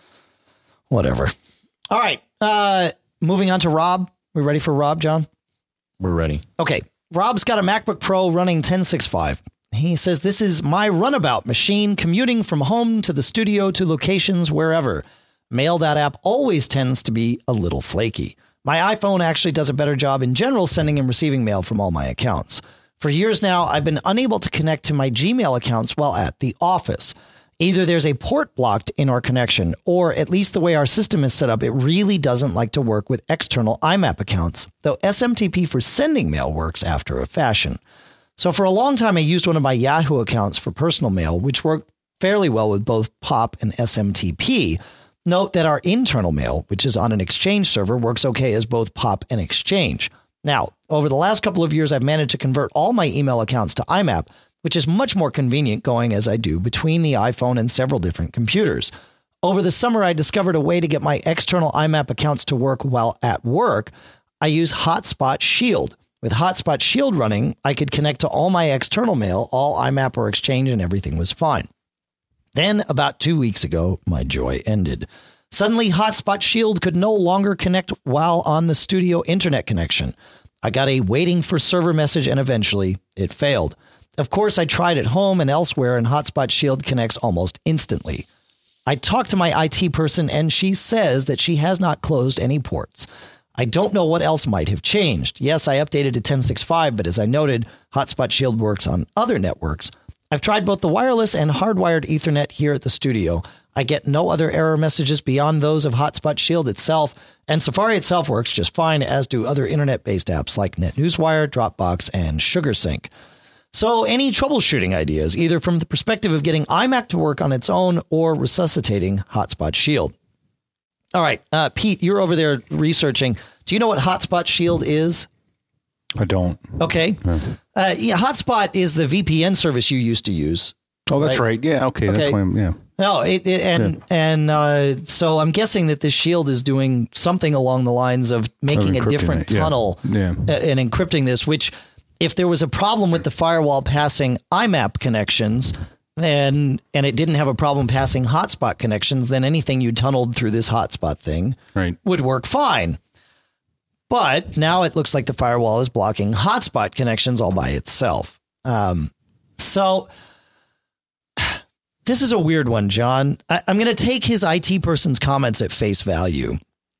[SPEAKER 1] whatever. All right. Uh, moving on to Rob. We ready for Rob, John?
[SPEAKER 2] We're ready.
[SPEAKER 1] Okay. Rob's got a MacBook Pro running ten sixty-five. He says, this is my runabout machine commuting from home to the studio to locations wherever. Mail, that app always tends to be a little flaky. My iPhone actually does a better job in general sending and receiving mail from all my accounts. For years now, I've been unable to connect to my Gmail accounts while at the office. Either there's a port blocked in our connection, or at least the way our system is set up, it really doesn't like to work with external I MAP accounts, though S M T P for sending mail works after a fashion. So for a long time, I used one of my Yahoo accounts for personal mail, which worked fairly well with both P O P and S M T P. Note that our internal mail, which is on an Exchange server, works okay as both P O P and Exchange. Now, over the last couple of years, I've managed to convert all my email accounts to I MAP, which is much more convenient going as I do between the iPhone and several different computers. Over the summer, I discovered a way to get my external I MAP accounts to work while at work. I use Hotspot Shield. With Hotspot Shield running, I could connect to all my external mail, all I MAP or Exchange, and everything was fine. Then, about two weeks ago, my joy ended. Suddenly, Hotspot Shield could no longer connect while on the studio internet connection. I got a waiting for server message, and eventually, it failed. Of course, I tried at home and elsewhere, and Hotspot Shield connects almost instantly. I talked to my I T person, and she says that she has not closed any ports. I don't know what else might have changed. Yes, I updated to ten sixty-five, but as I noted, Hotspot Shield works on other networks. I've tried both the wireless and hardwired Ethernet here at the studio. I get no other error messages beyond those of Hotspot Shield itself, and Safari itself works just fine, as do other internet-based apps like NetNewsWire, Dropbox, and SugarSync. So any troubleshooting ideas, either from the perspective of getting iMac to work on its own or resuscitating Hotspot Shield? All right, uh, Pete, you're over there researching. Do you know what Hotspot Shield is?
[SPEAKER 3] I don't.
[SPEAKER 1] Okay.
[SPEAKER 3] Yeah.
[SPEAKER 1] Uh, yeah, Hotspot is the V P N service you used to use.
[SPEAKER 3] Oh, that's right. right. Yeah. Okay. okay. That's why I'm, yeah.
[SPEAKER 1] No, it, it, and yeah. and uh, so I'm guessing that this Shield is doing something along the lines of making of a different it. tunnel
[SPEAKER 3] yeah. Yeah.
[SPEAKER 1] and encrypting this, which if there was a problem with the firewall passing I MAP connections and, and it didn't have a problem passing hotspot connections, then anything you tunneled through this hotspot thing
[SPEAKER 3] right.
[SPEAKER 1] would work fine. But now it looks like the firewall is blocking hotspot connections all by itself. Um, so this is a weird one, John. I, I'm going to take his I T person's comments at face value,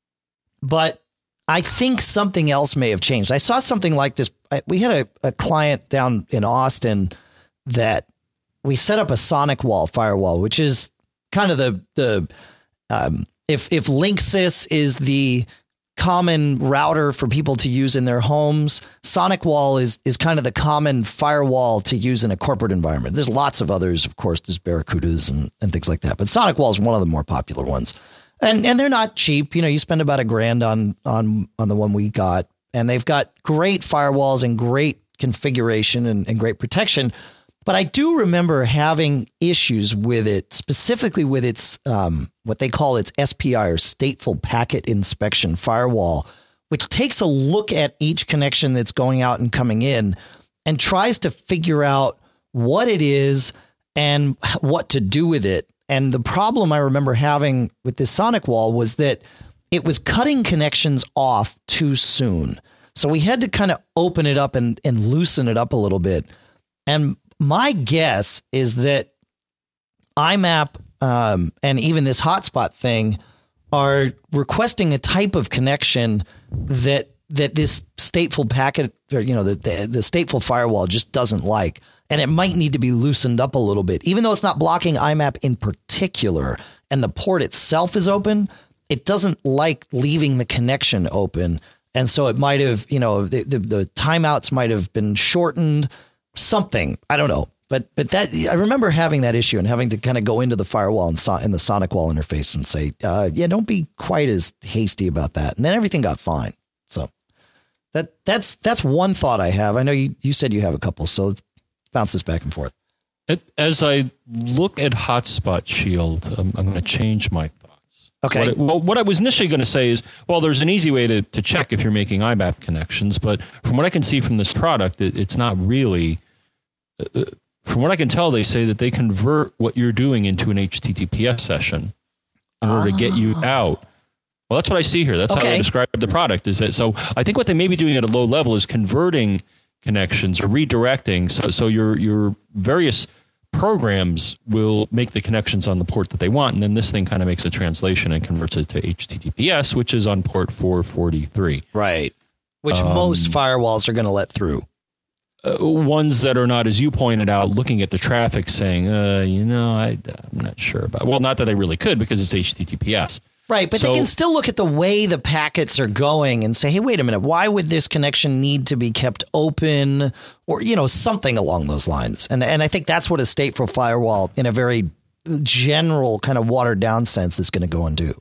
[SPEAKER 1] but I think something else may have changed. I saw something like this. I, we had a, a client down in Austin that we set up a SonicWall firewall, which is kind of the, the um, if, if Linksys is the common router for people to use in their homes, SonicWall is is kind of the common firewall to use in a corporate environment. There's lots of others, of course, there's Barracudas and, and things like that, but SonicWall is one of the more popular ones. And and they're not cheap. You know, you spend about a grand on on on the one we got, and they've got great firewalls and great configuration and, and great protection. But I do remember having issues with it, specifically with its um, what they call its S P I, or Stateful Packet Inspection Firewall, which takes a look at each connection that's going out and coming in and tries to figure out what it is and what to do with it. And the problem I remember having with this SonicWall was that it was cutting connections off too soon. So we had to kind of open it up and, and loosen it up a little bit. And my guess is that I MAP um, and even this hotspot thing are requesting a type of connection that that this stateful packet, or, you know, the, the the stateful firewall just doesn't like. And it might need to be loosened up a little bit, even though it's not blocking I MAP in particular and the port itself is open. It doesn't like leaving the connection open. And so it might have, you know, the, the, the timeouts might have been shortened. Something, I don't know, but but that I remember having that issue and having to kind of go into the firewall and so, in the SonicWall interface and say, uh, yeah, don't be quite as hasty about that. And then everything got fine. So that that's that's one thought I have. I know you, you said you have a couple, so let's bounce this back and forth.
[SPEAKER 2] It, as I look at Hotspot Shield, um, I'm going to change my thoughts.
[SPEAKER 1] Okay.
[SPEAKER 2] What, it, well, what I was initially going to say is, well, there's an easy way to, to check if you're making I MAP connections, but from what I can see from this product, it, it's not really. Uh, from what I can tell, they say that they convert what you're doing into an H T T P S session in order oh. to get you out. Well, that's what I see here. That's okay. how they describe the product. Is that so? I think what they may be doing at a low level is converting connections or redirecting. So, so your your various programs will make the connections on the port that they want, and then this thing kind of makes a translation and converts it to H T T P S, which is on port four forty-three.
[SPEAKER 1] Right. Which um, most firewalls are going to let through.
[SPEAKER 2] Uh, ones that are not, as you pointed out, looking at the traffic, saying, uh, you know, I, I'm not sure about. Well, not that they really could because it's H T T P S.
[SPEAKER 1] Right, but so, they can still look at the way the packets are going and say, hey, wait a minute, why would this connection need to be kept open or, you know, something along those lines? And and I think that's what a stateful firewall in a very general kind of watered down sense is going to go and do.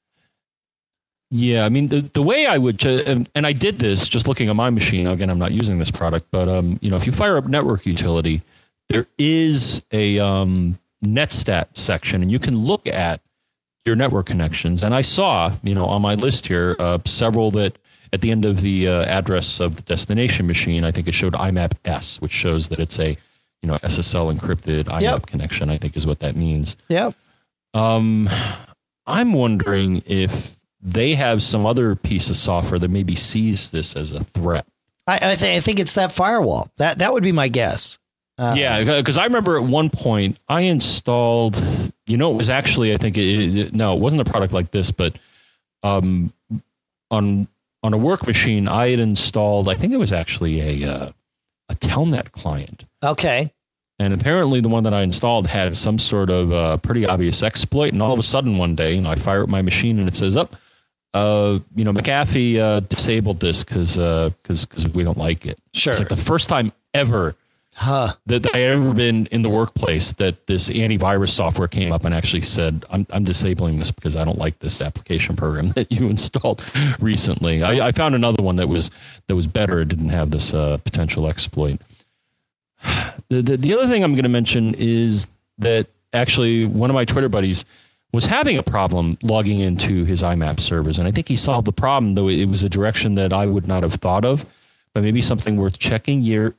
[SPEAKER 2] Yeah, I mean, the, the way I would, and, and I did this just looking at my machine. Again, I'm not using this product, but, um, you know, if you fire up network utility, there is a um, netstat section and you can look at your network connections. And I saw, you know, on my list here, uh, several that at the end of the uh, address of the destination machine, I think it showed I MAP S, which shows that it's a, you know, S S L encrypted I MAP yep. connection, I think is what that means.
[SPEAKER 1] Yeah.
[SPEAKER 2] Um, I'm wondering if they have some other piece of software that maybe sees this as a threat.
[SPEAKER 1] I, I, th- I think it's that firewall. That that would be my guess. Uh,
[SPEAKER 2] yeah, because I remember at one point I installed, you know, it was actually, I think, it, it, no, it wasn't a product like this, but um, on on a work machine, I had installed, I think it was actually a uh, a Telnet client.
[SPEAKER 1] Okay.
[SPEAKER 2] And apparently the one that I installed had some sort of uh, pretty obvious exploit. And all of a sudden one day, you know, I fire up my machine and it says, up, uh, you know, McAfee uh, disabled this because uh, because because we don't like it.
[SPEAKER 1] Sure.
[SPEAKER 2] It's like the first time ever Huh. That I had ever been in the workplace that this antivirus software came up and actually said, I'm, I'm disabling this because I don't like this application program that you installed recently. I, I found another one that was that was better. It didn't have this uh, potential exploit. The, the, the other thing I'm going to mention is that actually one of my Twitter buddies was having a problem logging into his I MAP servers. And I think he solved the problem, though it was a direction that I would not have thought of, but maybe something worth checking. Your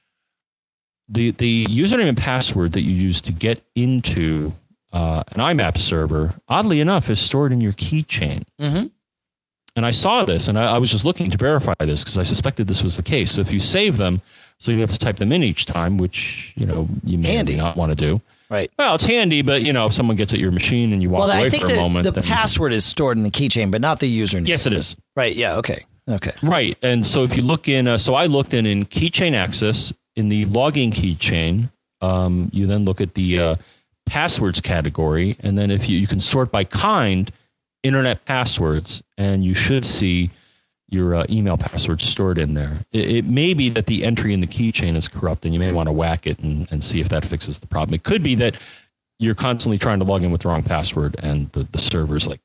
[SPEAKER 2] The the username and password that you use to get into uh, an I MAP server, oddly enough, is stored in your keychain.
[SPEAKER 1] Mm-hmm.
[SPEAKER 2] And I saw this, and I, I was just looking to verify this because I suspected this was the case. So if you save them, so you have to type them in each time, which you know you may
[SPEAKER 1] handy.
[SPEAKER 2] not want to do.
[SPEAKER 1] Right.
[SPEAKER 2] Well, it's handy, but you know if someone gets at your machine and you walk
[SPEAKER 1] well,
[SPEAKER 2] away
[SPEAKER 1] I think
[SPEAKER 2] for
[SPEAKER 1] the,
[SPEAKER 2] a moment,
[SPEAKER 1] the
[SPEAKER 2] then,
[SPEAKER 1] password is stored in the keychain, but not the username.
[SPEAKER 2] Yes, it is.
[SPEAKER 1] Right. Yeah. Okay. Okay.
[SPEAKER 2] Right. And so if you look in, uh, so I looked in in keychain access in the logging keychain. Um, you then look at the uh, passwords category, and then if you, you can sort by kind, internet passwords, and you should see your uh, email password stored in there. It, it may be that the entry in the keychain is corrupt, and you may want to whack it and, and see if that fixes the problem. It could be that you're constantly trying to log in with the wrong password, and the, the server's like,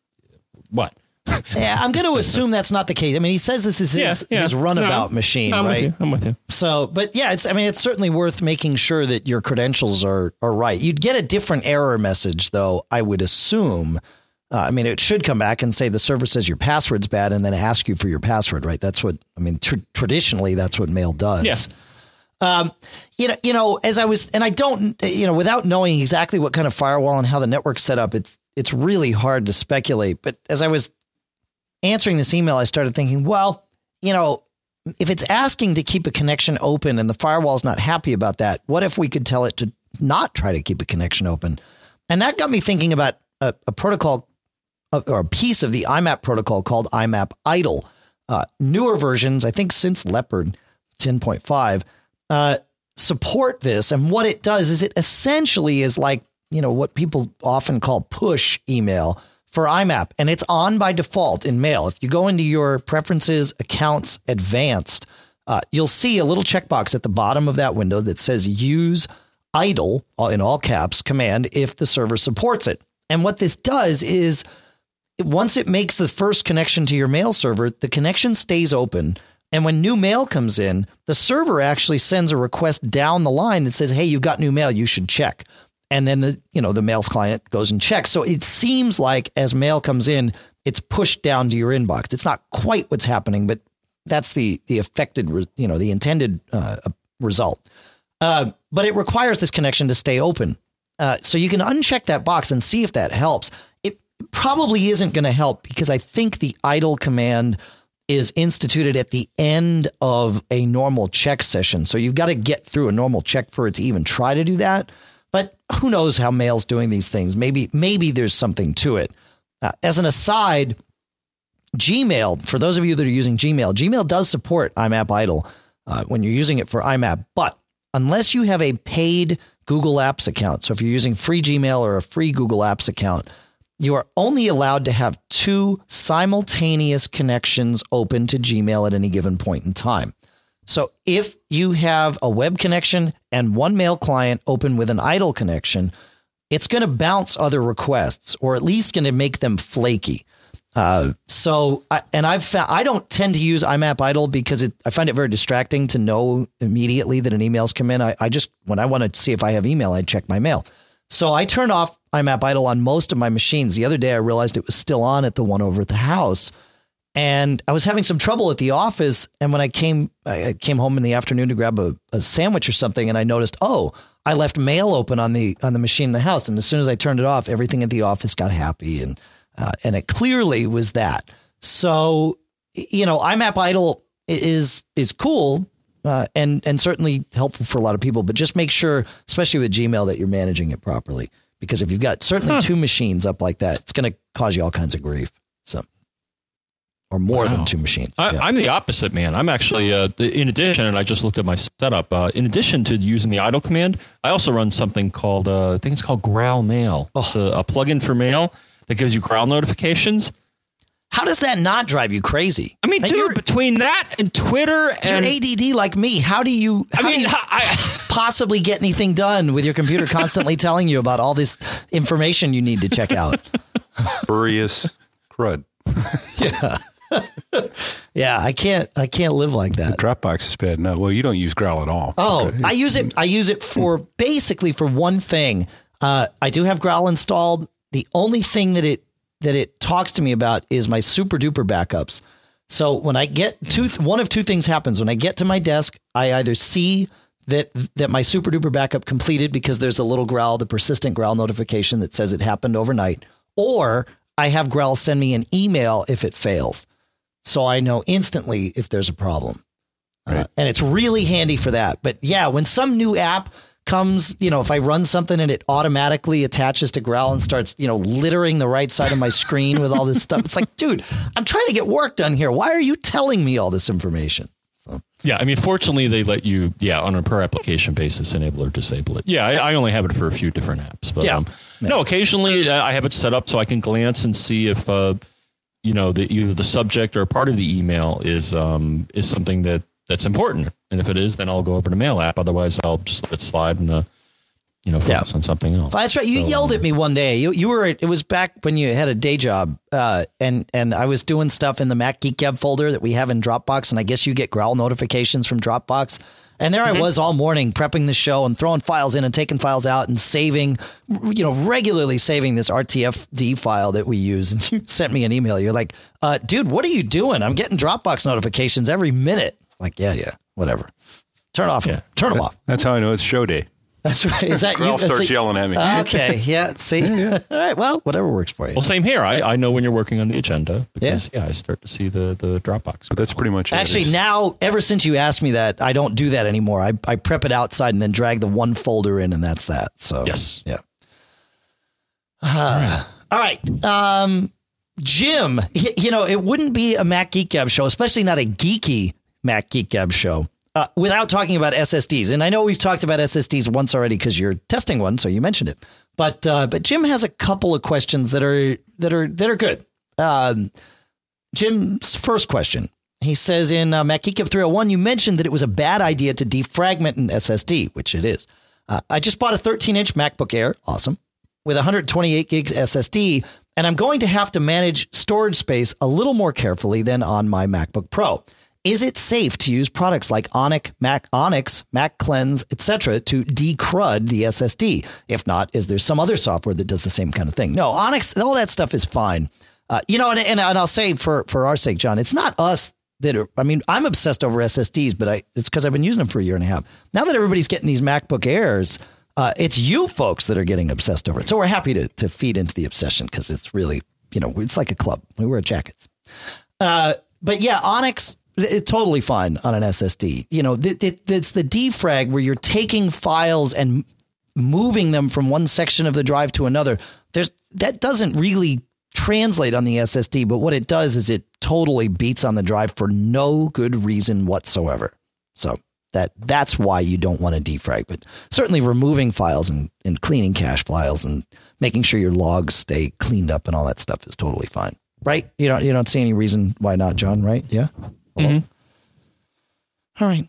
[SPEAKER 2] what?
[SPEAKER 1] Yeah, I'm going to assume that's not the case. I mean, he says this is his,
[SPEAKER 2] yeah, yeah.
[SPEAKER 1] his runabout
[SPEAKER 2] no,
[SPEAKER 1] machine,
[SPEAKER 2] I'm
[SPEAKER 1] right?
[SPEAKER 2] With you. I'm with you.
[SPEAKER 1] So, but yeah, it's, I mean, it's certainly worth making sure that your credentials are, are right. You'd get a different error message, though, I would assume. Uh, I mean, it should come back and say the server says your password's bad and then ask you for your password, right? That's what, I mean, tr- traditionally, that's what mail does.
[SPEAKER 2] Yeah.
[SPEAKER 1] Um, you know, you know, as I was, and I don't, you know, without knowing exactly what kind of firewall and how the network's set up, it's, it's really hard to speculate. But as I was answering this email, I started thinking, well, you know, if it's asking to keep a connection open and the firewall's not happy about that, what if we could tell it to not try to keep a connection open? And that got me thinking about a, a protocol or a piece of the I MAP protocol called I MAP idle. Uh, newer versions, I think since Leopard ten point five, uh, support this. And what it does is it essentially is like, you know, what people often call push email for I MAP, and it's on by default in Mail. If you go into your preferences, accounts, advanced, uh, you'll see a little checkbox at the bottom of that window that says use idle in all caps command if the server supports it. And what this does is once it makes the first connection to your mail server, the connection stays open. And when new mail comes in, the server actually sends a request down the line that says, hey, you've got new mail, you should check. And then the, you know, the mail client goes and checks. So it seems like as mail comes in, it's pushed down to your inbox. It's not quite what's happening, but that's the the affected, you know, the intended uh, result. Uh, but it requires this connection to stay open. Uh, so you can uncheck that box and see if that helps. It probably isn't going to help because I think the idle command is instituted at the end of a normal check session. So you've got to get through a normal check for it to even try to do that. But who knows how Mail's doing these things? Maybe, maybe there's something to it. Uh, as an aside, Gmail, for those of you that are using Gmail, Gmail does support I M A P Idle uh, when you're using it for I M A P. But unless you have a paid Google Apps account, so if you're using free Gmail or a free Google Apps account, you are only allowed to have two simultaneous connections open to Gmail at any given point in time. So if you have a web connection and one mail client open with an idle connection, it's going to bounce other requests, or at least going to make them flaky. Uh, so, I, and I've found, I don't tend to use I M A P Idle because it, I find it very distracting to know immediately that an email's come in. I, I just, when I want to see if I have email, I check my mail. So I turn off I M A P Idle on most of my machines. The other day, I realized it was still on at the one over at the house. And I was having some trouble at the office. And when I came, I came home in the afternoon to grab a, a sandwich or something, and I noticed, oh, I left mail open on the on the machine in the house. And as soon as I turned it off, everything at the office got happy. And uh, and it clearly was that. So, you know, I M A P Idle is is cool uh, and and certainly helpful for a lot of people. But just make sure, especially with Gmail, that you're managing it properly. Because if you've got certainly huh. two machines up like that, it's going to cause you all kinds of grief. So. Or more wow. than two machines.
[SPEAKER 2] I,
[SPEAKER 1] yeah.
[SPEAKER 2] I'm the opposite, man. I'm actually, uh, the, in addition, and I just looked at my setup, uh, in addition to using the idle command, I also run something called, uh, I think it's called Growl Mail. Oh. It's a, a plugin for mail that gives you Growl notifications.
[SPEAKER 1] How does that not drive you crazy?
[SPEAKER 2] I mean, like dude, between that and Twitter and...
[SPEAKER 1] You're A D D like me. How do you, how I mean, do you I, possibly get anything done with your computer constantly telling you about all this information you need to check out?
[SPEAKER 3] Spurious crud.
[SPEAKER 1] Yeah. Yeah, I can't. I can't live like that.
[SPEAKER 3] The Dropbox is bad. No, well, you don't use Growl at all.
[SPEAKER 1] Oh,
[SPEAKER 3] okay.
[SPEAKER 1] I use it. I use it for basically for one thing. Uh, I do have Growl installed. The only thing that it that it talks to me about is my super duper backups. So when I get two, one of two things happens. When I get to my desk, I either see that that my super duper backup completed because there's a little Growl, the persistent Growl notification that says it happened overnight, or I have Growl send me an email if it fails. So I know instantly if there's a problem. Right. Uh, and it's really handy for that. But yeah, when some new app comes, you know, if I run something and it automatically attaches to Growl and starts, you know, littering the right side of my screen with all this stuff, it's like, dude, I'm trying to get work done here. Why are you telling me all this information? So.
[SPEAKER 2] Yeah, I mean, fortunately, they let you, yeah, on a per application basis, enable or disable it. Yeah, I, I only have it for a few different apps. But,
[SPEAKER 1] yeah.
[SPEAKER 2] Um,
[SPEAKER 1] yeah.
[SPEAKER 2] No, occasionally uh, I have it set up so I can glance and see if, uh, you know, the, either the subject or part of the email is um, is something that, that's important. And if it is, then I'll go over to Mail app. Otherwise, I'll just let it slide and, uh, you know, focus yeah. on something else.
[SPEAKER 1] Well, that's right. You so, yelled at me one day. You you were, it was back when you had a day job uh, and, and I was doing stuff in the Mac Geek Gab folder that we have in Dropbox. And I guess you get Growl notifications from Dropbox. And there mm-hmm. I was all morning prepping the show and throwing files in and taking files out and saving, you know, regularly saving this R T F D file that we use. And you sent me an email. You're like, uh, dude, what are you doing? I'm getting Dropbox notifications every minute. Like, yeah, yeah, whatever. Turn off. Yeah. Turn them off.
[SPEAKER 3] That's how I know it's show day.
[SPEAKER 1] That's right. Is that
[SPEAKER 3] Growl
[SPEAKER 1] you?
[SPEAKER 3] starts
[SPEAKER 1] so,
[SPEAKER 3] yelling at me.
[SPEAKER 1] Okay. Yeah. See. Yeah, yeah. All right. Well, whatever works for you.
[SPEAKER 2] Well, same here. I, I know when you're working on the agenda because yeah, yeah I start to see the, the Dropbox.
[SPEAKER 3] But that's pretty much it.
[SPEAKER 1] Actually, now, ever since you asked me that, I don't do that anymore. I, I prep it outside and then drag the one folder in, and that's that. So
[SPEAKER 2] yes.
[SPEAKER 1] Yeah. Uh, all right. All right. Um, Jim, y- you know, it wouldn't be a Mac Geek Gab show, especially not a geeky Mac Geek Gab show, Uh, without talking about S S Ds. And I know we've talked about S S Ds once already because you're testing one, so you mentioned it. But uh, but Jim has a couple of questions that are that are that are good. Um, Jim's first question. He says in uh, Mac Geek Gab three oh one, you mentioned that it was a bad idea to defragment an S S D, which it is. Uh, I just bought a thirteen inch MacBook Air, awesome, with one hundred twenty-eight gigs S S D, and I'm going to have to manage storage space a little more carefully than on my MacBook Pro. Is it safe to use products like Onyx, Mac Onyx, Mac Cleanse, et cetera to decrud the S S D? If not, is there some other software that does the same kind of thing? No, Onyx, all that stuff is fine. Uh, you know, and, and, and I'll say for, for our sake, John, it's not us that are, I mean, I'm obsessed over S S Ds, but I, it's because I've been using them for a year and a half. Now that everybody's getting these MacBook Airs, uh, it's you folks that are getting obsessed over it. So we're happy to, to feed into the obsession because it's really, you know, it's like a club. We wear jackets. Uh, but yeah, Onyx, it's totally fine on an S S D. You know, th- th- it's the defrag where you're taking files and moving them from one section of the drive to another. There's that doesn't really translate on the S S D, but what it does is it totally beats on the drive for no good reason whatsoever. So that that's why you don't want to defrag, but certainly removing files and, and cleaning cache files and making sure your logs stay cleaned up and all that stuff is totally fine. Right? You don't you don't see any reason why not, John, right? Yeah.
[SPEAKER 2] Mm-hmm.
[SPEAKER 1] All right.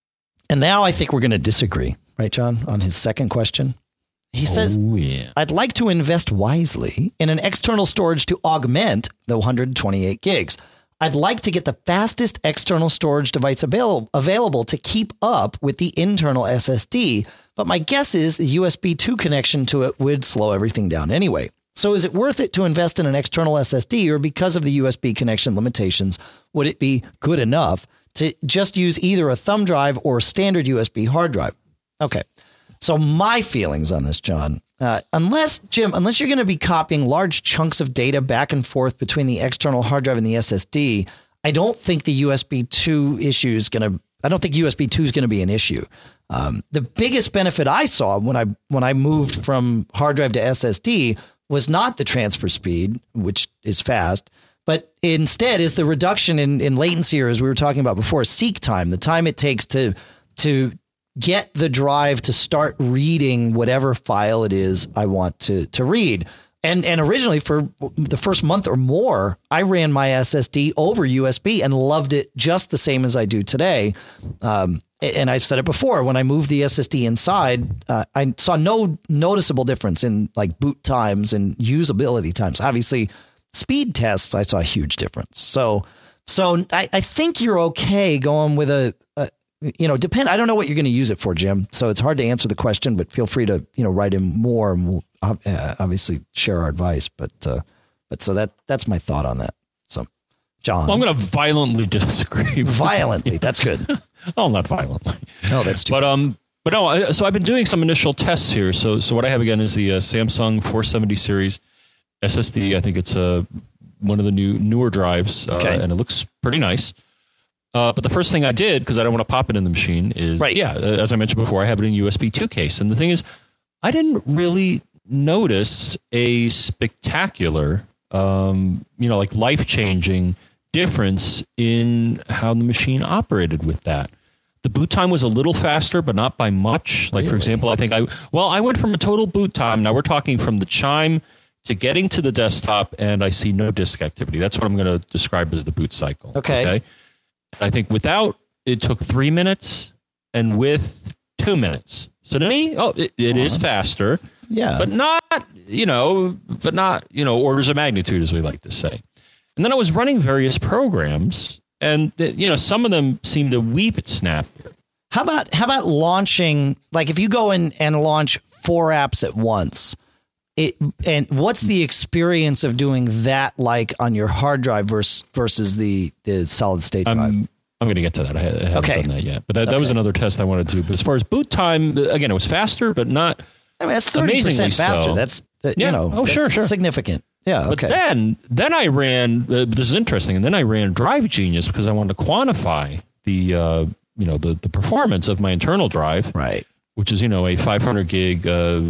[SPEAKER 1] And now I think we're going to disagree, right, John, on his second question. He says,
[SPEAKER 2] oh, yeah.
[SPEAKER 1] I'd like to invest wisely in an external storage to augment the one hundred twenty-eight gigs. I'd like to get the fastest external storage device avail- available to keep up with the internal S S D, but my guess is the U S B two connection to it would slow everything down anyway. So is it worth it to invest in an external S S D, or because of the U S B connection limitations, would it be good enough to just use either a thumb drive or standard U S B hard drive? Okay. So my feelings on this, John, uh, unless, Jim, unless you're going to be copying large chunks of data back and forth between the external hard drive and the S S D, I don't think the U S B two issue is going to, I don't think U S B two is going to be an issue. Um, the biggest benefit I saw when I, when I moved from hard drive to S S D was not the transfer speed, which is fast, but instead is the reduction in, in latency, or as we were talking about before, seek time, the time it takes to, to, get the drive to start reading whatever file it is I want to to read. And and originally for the first month or more, I ran my S S D over U S B and loved it just the same as I do today. Um, and I've said it before, when I moved the S S D inside, uh, I saw no noticeable difference in like boot times and usability times. Obviously, speed tests, I saw a huge difference. So so I, I think you're okay going with a, a you know, depend. I don't know what you're going to use it for, Jim. So it's hard to answer the question, but feel free to, you know, write in more and we'll uh, obviously share our advice. But, uh, but so that, that's my thought on that. So, John,
[SPEAKER 2] Well, I'm going to violently disagree.
[SPEAKER 1] violently. That's good.
[SPEAKER 2] Oh, not violently.
[SPEAKER 1] No, that's too
[SPEAKER 2] But, um, but no, I, so I've been doing some initial tests here. So, so what I have again is the uh, Samsung four seventy series S S D. I think it's uh, one of the new newer drives, uh,
[SPEAKER 1] Okay.
[SPEAKER 2] and it looks pretty nice. Uh, but the first thing I did, because I don't want to pop it in the machine, is,
[SPEAKER 1] Right.
[SPEAKER 2] yeah, as I mentioned before, I have it in U S B two case. And the thing is, I didn't really notice a spectacular, um, you know, like life-changing difference in how the machine operated with that. The boot time was a little faster, but not by much. Like, for example, I think I, well, I went from a total boot time. Now we're talking from the chime to getting to the desktop, and I see no disk activity. That's what I'm going to describe as the boot cycle.
[SPEAKER 1] Okay.
[SPEAKER 2] okay? I think without, it took three minutes, and with two minutes. So to me, oh, it, it is faster,
[SPEAKER 1] Yeah.
[SPEAKER 2] but not, you know, but not, you know, orders of magnitude, as we like to say. And then I was running various programs, and, you know, some of them seemed to weep at snappier.
[SPEAKER 1] How about how about launching, like if you go in and launch four apps at once, it and what's the experience of doing that like on your hard drive versus versus the, the solid state drive?
[SPEAKER 2] I'm, I'm going to get to that. I, I haven't
[SPEAKER 1] Okay.
[SPEAKER 2] done that yet. But that, that was
[SPEAKER 1] Okay.
[SPEAKER 2] another test I wanted to do. But as far as boot time, again, it was faster, but not
[SPEAKER 1] I mean, that's thirty
[SPEAKER 2] amazingly
[SPEAKER 1] percent faster.
[SPEAKER 2] so.
[SPEAKER 1] That's uh,
[SPEAKER 2] Yeah.
[SPEAKER 1] you know,
[SPEAKER 2] Oh, sure,
[SPEAKER 1] that's
[SPEAKER 2] sure.
[SPEAKER 1] significant. Yeah.
[SPEAKER 2] But
[SPEAKER 1] Okay.
[SPEAKER 2] then, then I ran. Uh, this is interesting. And then I ran Drive Genius because I wanted to quantify the, uh, you know, the the performance of my internal drive,
[SPEAKER 1] Right.
[SPEAKER 2] which is, you know, a five hundred gig, uh,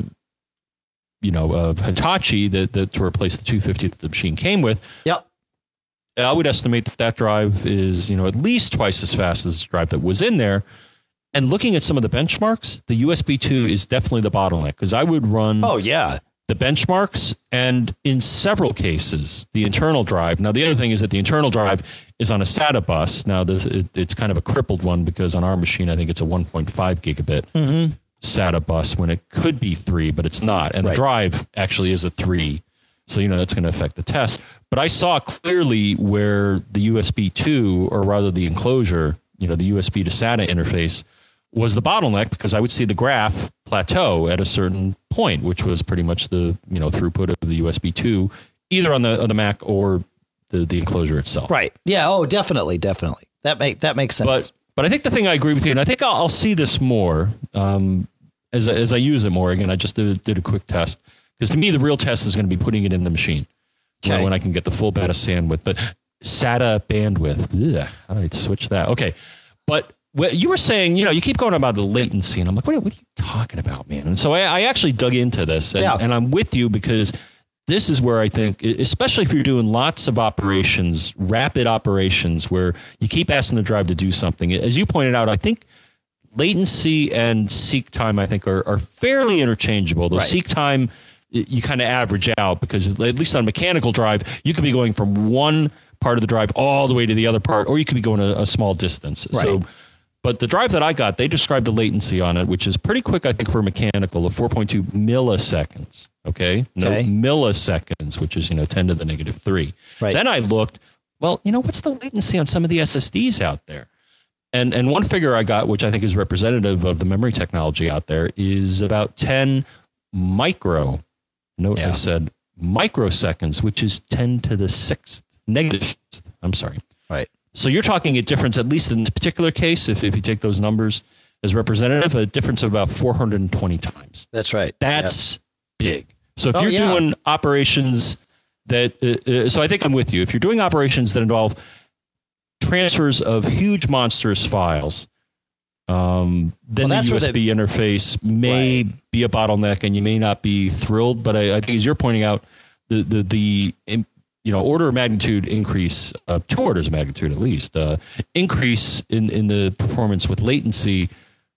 [SPEAKER 2] you know, uh, Hitachi that that to replace the two fifty that the machine came with.
[SPEAKER 1] Yep.
[SPEAKER 2] And I would estimate that that drive is, you know, at least twice as fast as the drive that was in there. And looking at some of the benchmarks, the U S B two is definitely the bottleneck because I would run.
[SPEAKER 1] Oh yeah.
[SPEAKER 2] The benchmarks, and in several cases, the internal drive. Now, the other thing is that the internal drive is on a SATA bus. Now, this, it, it's kind of a crippled one because on our machine, I think it's a one point five gigabit
[SPEAKER 1] Mm-hmm.
[SPEAKER 2] SATA bus when it could be three, but it's not. And
[SPEAKER 1] Right.
[SPEAKER 2] the drive actually is a three. So, you know, that's going to affect the test. But I saw clearly where the U S B two, or rather the enclosure, you know, the U S B to SATA interface, was the bottleneck because I would see the graph plateau at a certain point, which was pretty much the, you know, throughput of the U S B two, either on the on the Mac or the, the enclosure itself.
[SPEAKER 1] Right. Yeah. Oh, definitely. Definitely. that make that makes sense.
[SPEAKER 2] But but I think the thing I agree with you, and I think I'll, I'll see this more um, as I- as I use it more. Again, I just did, did a quick test because to me the real test is going to be putting it in the machine
[SPEAKER 1] Okay.
[SPEAKER 2] when, when I can get the full beta bandwidth. But SATA bandwidth, ugh, how do I switch that? Okay, but what you were saying, you know, you keep going about the latency, and I'm like, what are, what are you talking about, man? And so I, I actually dug into this, and,
[SPEAKER 1] Yeah.
[SPEAKER 2] and I'm with you because this is where I think, especially if you're doing lots of operations, rapid operations, where you keep asking the drive to do something. As you pointed out, I think latency and seek time, I think, are, are fairly interchangeable. The
[SPEAKER 1] Right.
[SPEAKER 2] seek time, you kind of average out because at least on a mechanical drive, you could be going from one part of the drive all the way to the other part, or you could be going a, a small distance.
[SPEAKER 1] Right.
[SPEAKER 2] So, but the drive that I got, they described the latency on it, which is pretty quick, I think, for mechanical of four point two milliseconds. Okay, no
[SPEAKER 1] Okay.
[SPEAKER 2] milliseconds, which is you know ten to the negative three.
[SPEAKER 1] Right.
[SPEAKER 2] Then I looked. Well, you know, what's the latency on some of the S S Ds out there? And and one figure I got, which I think is representative of the memory technology out there, is about ten micro. Note
[SPEAKER 1] Yeah.
[SPEAKER 2] I said microseconds, which is ten to the sixth negative. I'm sorry.
[SPEAKER 1] Right.
[SPEAKER 2] So you're talking a difference, at least in this particular case, if, if you take those numbers as representative, a difference of about four hundred twenty times.
[SPEAKER 1] That's right.
[SPEAKER 2] That's big. So if
[SPEAKER 1] Oh,
[SPEAKER 2] you're
[SPEAKER 1] yeah.
[SPEAKER 2] doing operations that, uh, uh, so I think I'm with you. If you're doing operations that involve transfers of huge monstrous files, um, then
[SPEAKER 1] Well, that's
[SPEAKER 2] the
[SPEAKER 1] where
[SPEAKER 2] U S B interface may
[SPEAKER 1] Right.
[SPEAKER 2] be a bottleneck, and you may not be thrilled. But I, I think, as you're pointing out, the the the im- you know order of magnitude increase, uh, two orders of magnitude at least, uh, increase in in the performance with latency.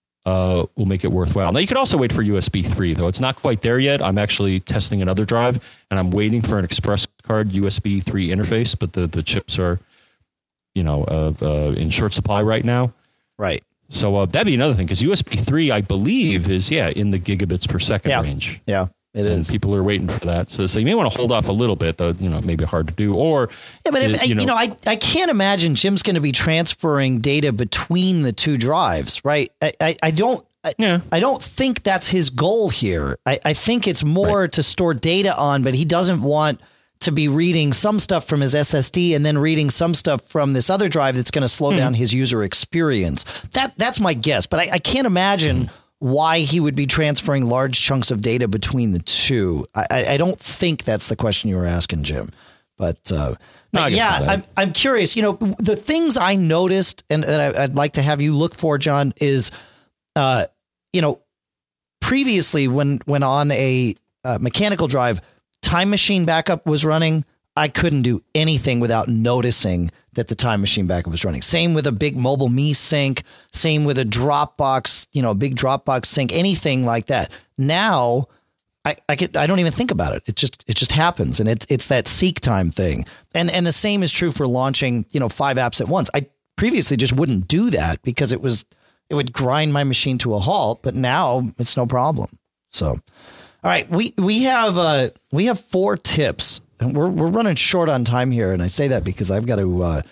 [SPEAKER 2] Uh, will make it worthwhile. Now you could also wait for U S B three, though it's not quite there yet. I'm actually testing another drive, and I'm waiting for an Express Card U S B three interface, but the, the chips are, you know, uh, uh, in short supply right now.
[SPEAKER 1] Right.
[SPEAKER 2] So uh, that'd be another thing, because U S B three, I believe, is yeah in the gigabits per second
[SPEAKER 1] Yeah.
[SPEAKER 2] range.
[SPEAKER 1] Yeah. It
[SPEAKER 2] And
[SPEAKER 1] is.
[SPEAKER 2] people are waiting for that. So, so you may want to hold off a little bit, though. You know, it may be hard to do. Or
[SPEAKER 1] Yeah, but if,
[SPEAKER 2] uh,
[SPEAKER 1] you, know, I, I can't imagine Jim's going to be transferring data between the two drives, right? I, I, I don't. I,
[SPEAKER 2] Yeah.
[SPEAKER 1] I don't think that's his goal here. I, I think it's more
[SPEAKER 2] Right.
[SPEAKER 1] to store data on, but he doesn't want to be reading some stuff from his S S D and then reading some stuff from this other drive that's going to slow
[SPEAKER 2] Hmm.
[SPEAKER 1] down his user experience. That that's my guess, but I, I can't imagine why he would be transferring large chunks of data between the two. I, I, I don't think that's the question you were asking, Jim. But, uh,
[SPEAKER 2] No, I
[SPEAKER 1] but
[SPEAKER 2] guess
[SPEAKER 1] yeah,
[SPEAKER 2] not.
[SPEAKER 1] I'm I'm curious. You know, the things I noticed and that I, I'd like to have you look for, John, is, uh, you know, previously when when on a uh, mechanical drive, Time Machine backup was running, I couldn't do anything without noticing that the Time Machine backup was running. Same with a big Mobile Me sync. Same with a Dropbox, you know, a big Dropbox sync, anything like that. Now, I, I could I don't even think about it. It just it just happens, and it's it's that seek time thing. And and the same is true for launching, you know, five apps at once. I previously just wouldn't do that because it was it would grind my machine to a halt. But now it's no problem. So, all right, we we have uh, we have four tips, and we're we're running short on time here. And I say that because I've got to uh,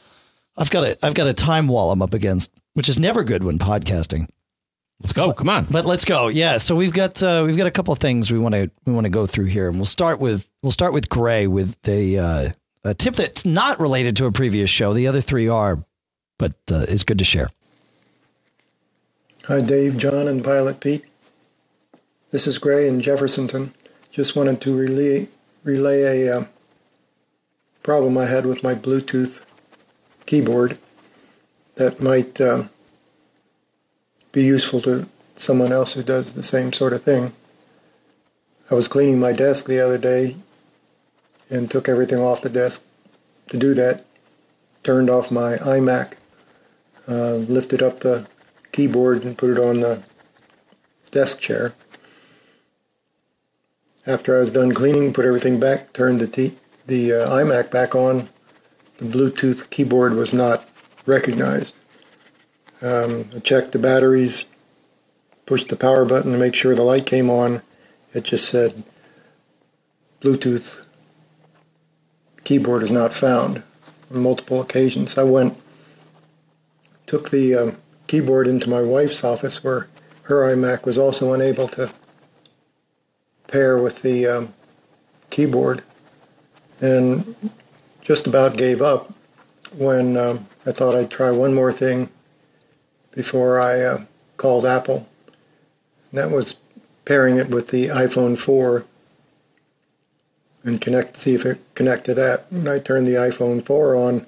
[SPEAKER 1] I've got a I've got a time wall I'm up against, which is never good when podcasting.
[SPEAKER 2] Let's go. Come on.
[SPEAKER 1] But let's go. Yeah. So we've got uh, we've got a couple of things we want to we want to go through here, and we'll start with we'll start with Gray with the uh, a tip that's not related to a previous show. The other three are, but uh, is good to share.
[SPEAKER 4] Hi, Dave, John, and Pilot Pete. This is Gray in Jeffersonton. Just wanted to relay relay a uh, problem I had with my Bluetooth keyboard that might uh, be useful to someone else who does the same sort of thing. I was cleaning my desk the other day and took everything off the desk. To do that, turned off my iMac, uh, lifted up the keyboard and put it on the desk chair. After I was done cleaning, put everything back, turned the t- the uh, iMac back on, the Bluetooth keyboard was not recognized. Um, I checked the batteries, pushed the power button to make sure the light came on. It just said, Bluetooth keyboard is not found on multiple occasions. I went, took the uh, keyboard into my wife's office where her iMac was also unable to pair with the um, keyboard, and just about gave up when um, I thought I'd try one more thing before I uh, called Apple. And that was pairing it with the iPhone four and connect, see if it connect to that. And I turned the iPhone four on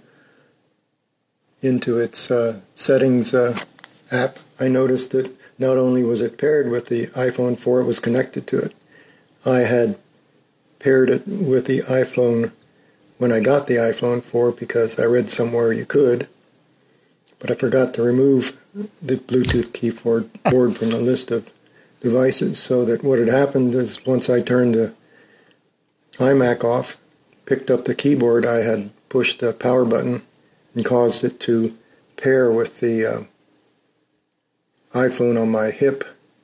[SPEAKER 4] into its uh, settings uh, app. I noticed that not only was it paired with the iPhone four, it was connected to it. I had paired it with the iPhone when I got the iPhone four because I read somewhere you could, but I forgot to remove the Bluetooth keyboard board from the list of devices, so that what had happened is once I turned the iMac off, picked up the keyboard, I had pushed the power button and caused it to pair with the uh, iPhone on my hip.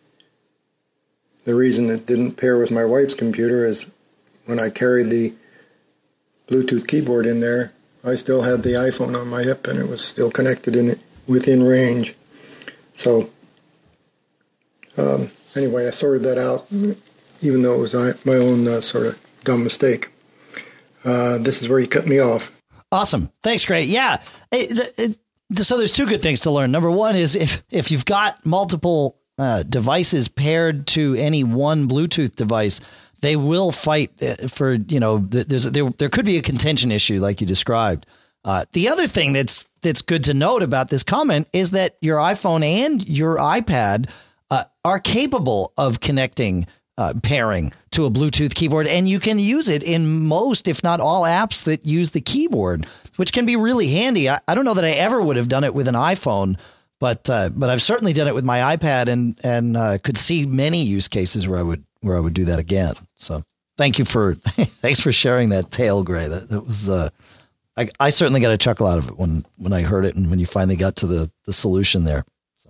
[SPEAKER 4] The reason it didn't pair with my wife's computer is when I carried the Bluetooth keyboard in there, I still had the iPhone on my hip and it was still connected in within range. So um, anyway, I sorted that out, even though it was my own uh, sort of dumb mistake. Uh, this is where you cut me off.
[SPEAKER 1] Awesome. Thanks, Gray. Yeah. It, it, so there's two good things to learn. Number one is if, if you've got multiple uh, devices paired to any one Bluetooth device, they will fight for, you know, there's there, there could be a contention issue like you described. Uh, the other thing that's that's good to note about this comment is that your iPhone and your iPad uh, are capable of connecting uh, pairing to a Bluetooth keyboard, and you can use it in most, if not all, apps that use the keyboard, which can be really handy. I, I don't know that I ever would have done it with an iPhone, but uh, but I've certainly done it with my iPad, and and uh, could see many use cases where I would where I would do that again. So thank you for thanks for sharing that tale, Gray. That, that was uh, I, I certainly got a chuckle out of it when when I heard it and when you finally got to the the solution there. So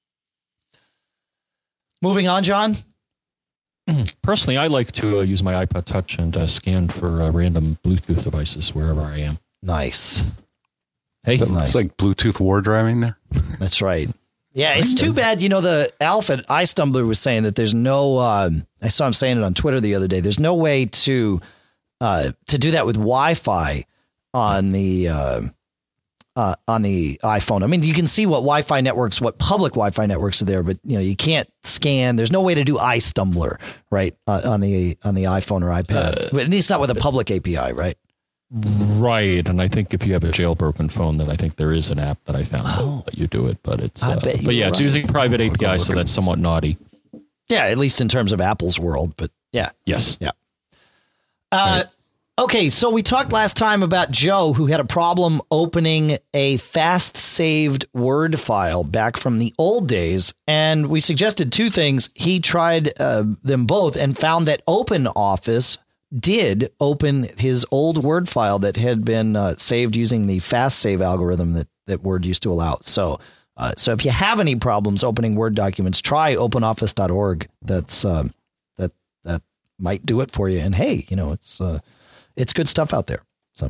[SPEAKER 1] moving on, John.
[SPEAKER 2] Personally, I like to uh, use my iPod Touch and uh, scan for uh, random Bluetooth devices wherever I am.
[SPEAKER 1] Nice.
[SPEAKER 2] Hey,
[SPEAKER 3] It's
[SPEAKER 1] nice.
[SPEAKER 3] like Bluetooth war driving there.
[SPEAKER 1] That's right. Yeah, it's too bad. You know, the Alpha iStumbler was saying that there's no. Um, I saw him saying it on Twitter the other day. There's no way to uh, to do that with Wi-Fi on the uh, uh, on the iPhone. I mean, you can see what Wi-Fi networks, what public Wi-Fi networks are there, but you know, you can't scan. There's no way to do iStumbler right uh, on the on the iPhone or iPad. Uh, at least not with a public A P I, right?
[SPEAKER 2] Right, and I think if you have a jailbroken phone, then I think there is an app that I found
[SPEAKER 1] Oh.
[SPEAKER 2] that you do it. But it's
[SPEAKER 1] I
[SPEAKER 2] uh,
[SPEAKER 1] bet you
[SPEAKER 2] but yeah,
[SPEAKER 1] were
[SPEAKER 2] it's
[SPEAKER 1] right.
[SPEAKER 2] using private A P I, so that's somewhat naughty.
[SPEAKER 1] Yeah, at least in terms of Apple's world. But yeah,
[SPEAKER 2] Yes.
[SPEAKER 1] yeah. Uh, okay, so we talked last time about Joe, who had a problem opening a fast saved Word file back from the old days. And we suggested two things. He tried uh, them both and found that OpenOffice did open his old Word file that had been uh, saved using the fast save algorithm that, that Word used to allow. So uh, so if you have any problems opening Word documents, try open office dot org. That's um, that that might do it for you. And hey, you know, it's uh, it's good stuff out there. So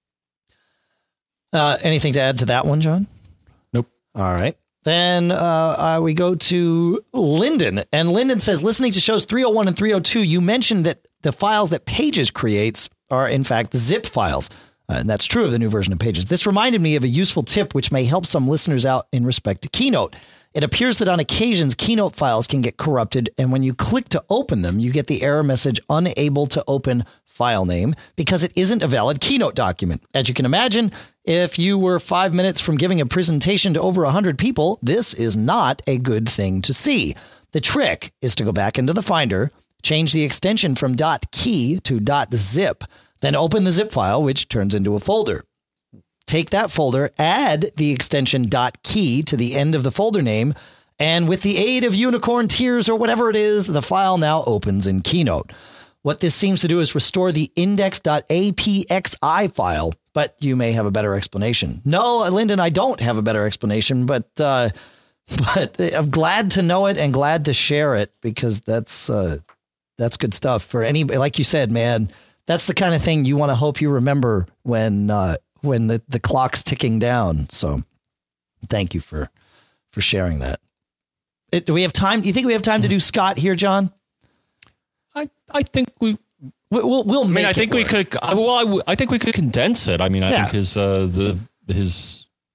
[SPEAKER 1] uh, anything to add to that one, John?
[SPEAKER 2] Nope.
[SPEAKER 1] All right. Then uh, uh, we go to Lyndon, and Lyndon says, listening to shows three oh one and three oh two, you mentioned that the files that Pages creates are, in fact, zip files. Uh, and that's true of the new version of Pages. This reminded me of a useful tip which may help some listeners out in respect to Keynote. It appears that on occasions, Keynote files can get corrupted, and when you click to open them, you get the error message, unable to open file name, because it isn't a valid Keynote document. As you can imagine, if you were five minutes from giving a presentation to over one hundred people, this is not a good thing to see. The trick is to go back into the Finder, change the extension from .key to .zip, then open the zip file, which turns into a folder. Take that folder, add the extension .key to the end of the folder name, and with the aid of unicorn tears or whatever it is, the file now opens in Keynote. What this seems to do is restore the index.apxi file, but you may have a better explanation. No, Lyndon, I don't have a better explanation, but uh, but I'm glad to know it and glad to share it, because that's uh, that's good stuff for anybody. Like you said, man, that's the kind of thing you want to hope you remember when uh, when the, the clock's ticking down. So thank you for for sharing that. It, do we have time? Do you think we have time to do Scott here, John?
[SPEAKER 2] I, I think we.
[SPEAKER 1] We'll we'll
[SPEAKER 2] I
[SPEAKER 1] make
[SPEAKER 2] mean, I
[SPEAKER 1] it
[SPEAKER 2] think we
[SPEAKER 1] work.
[SPEAKER 2] could. Well, I, w- I think we could condense it. I mean, I
[SPEAKER 1] Yeah.
[SPEAKER 2] think his uh, the his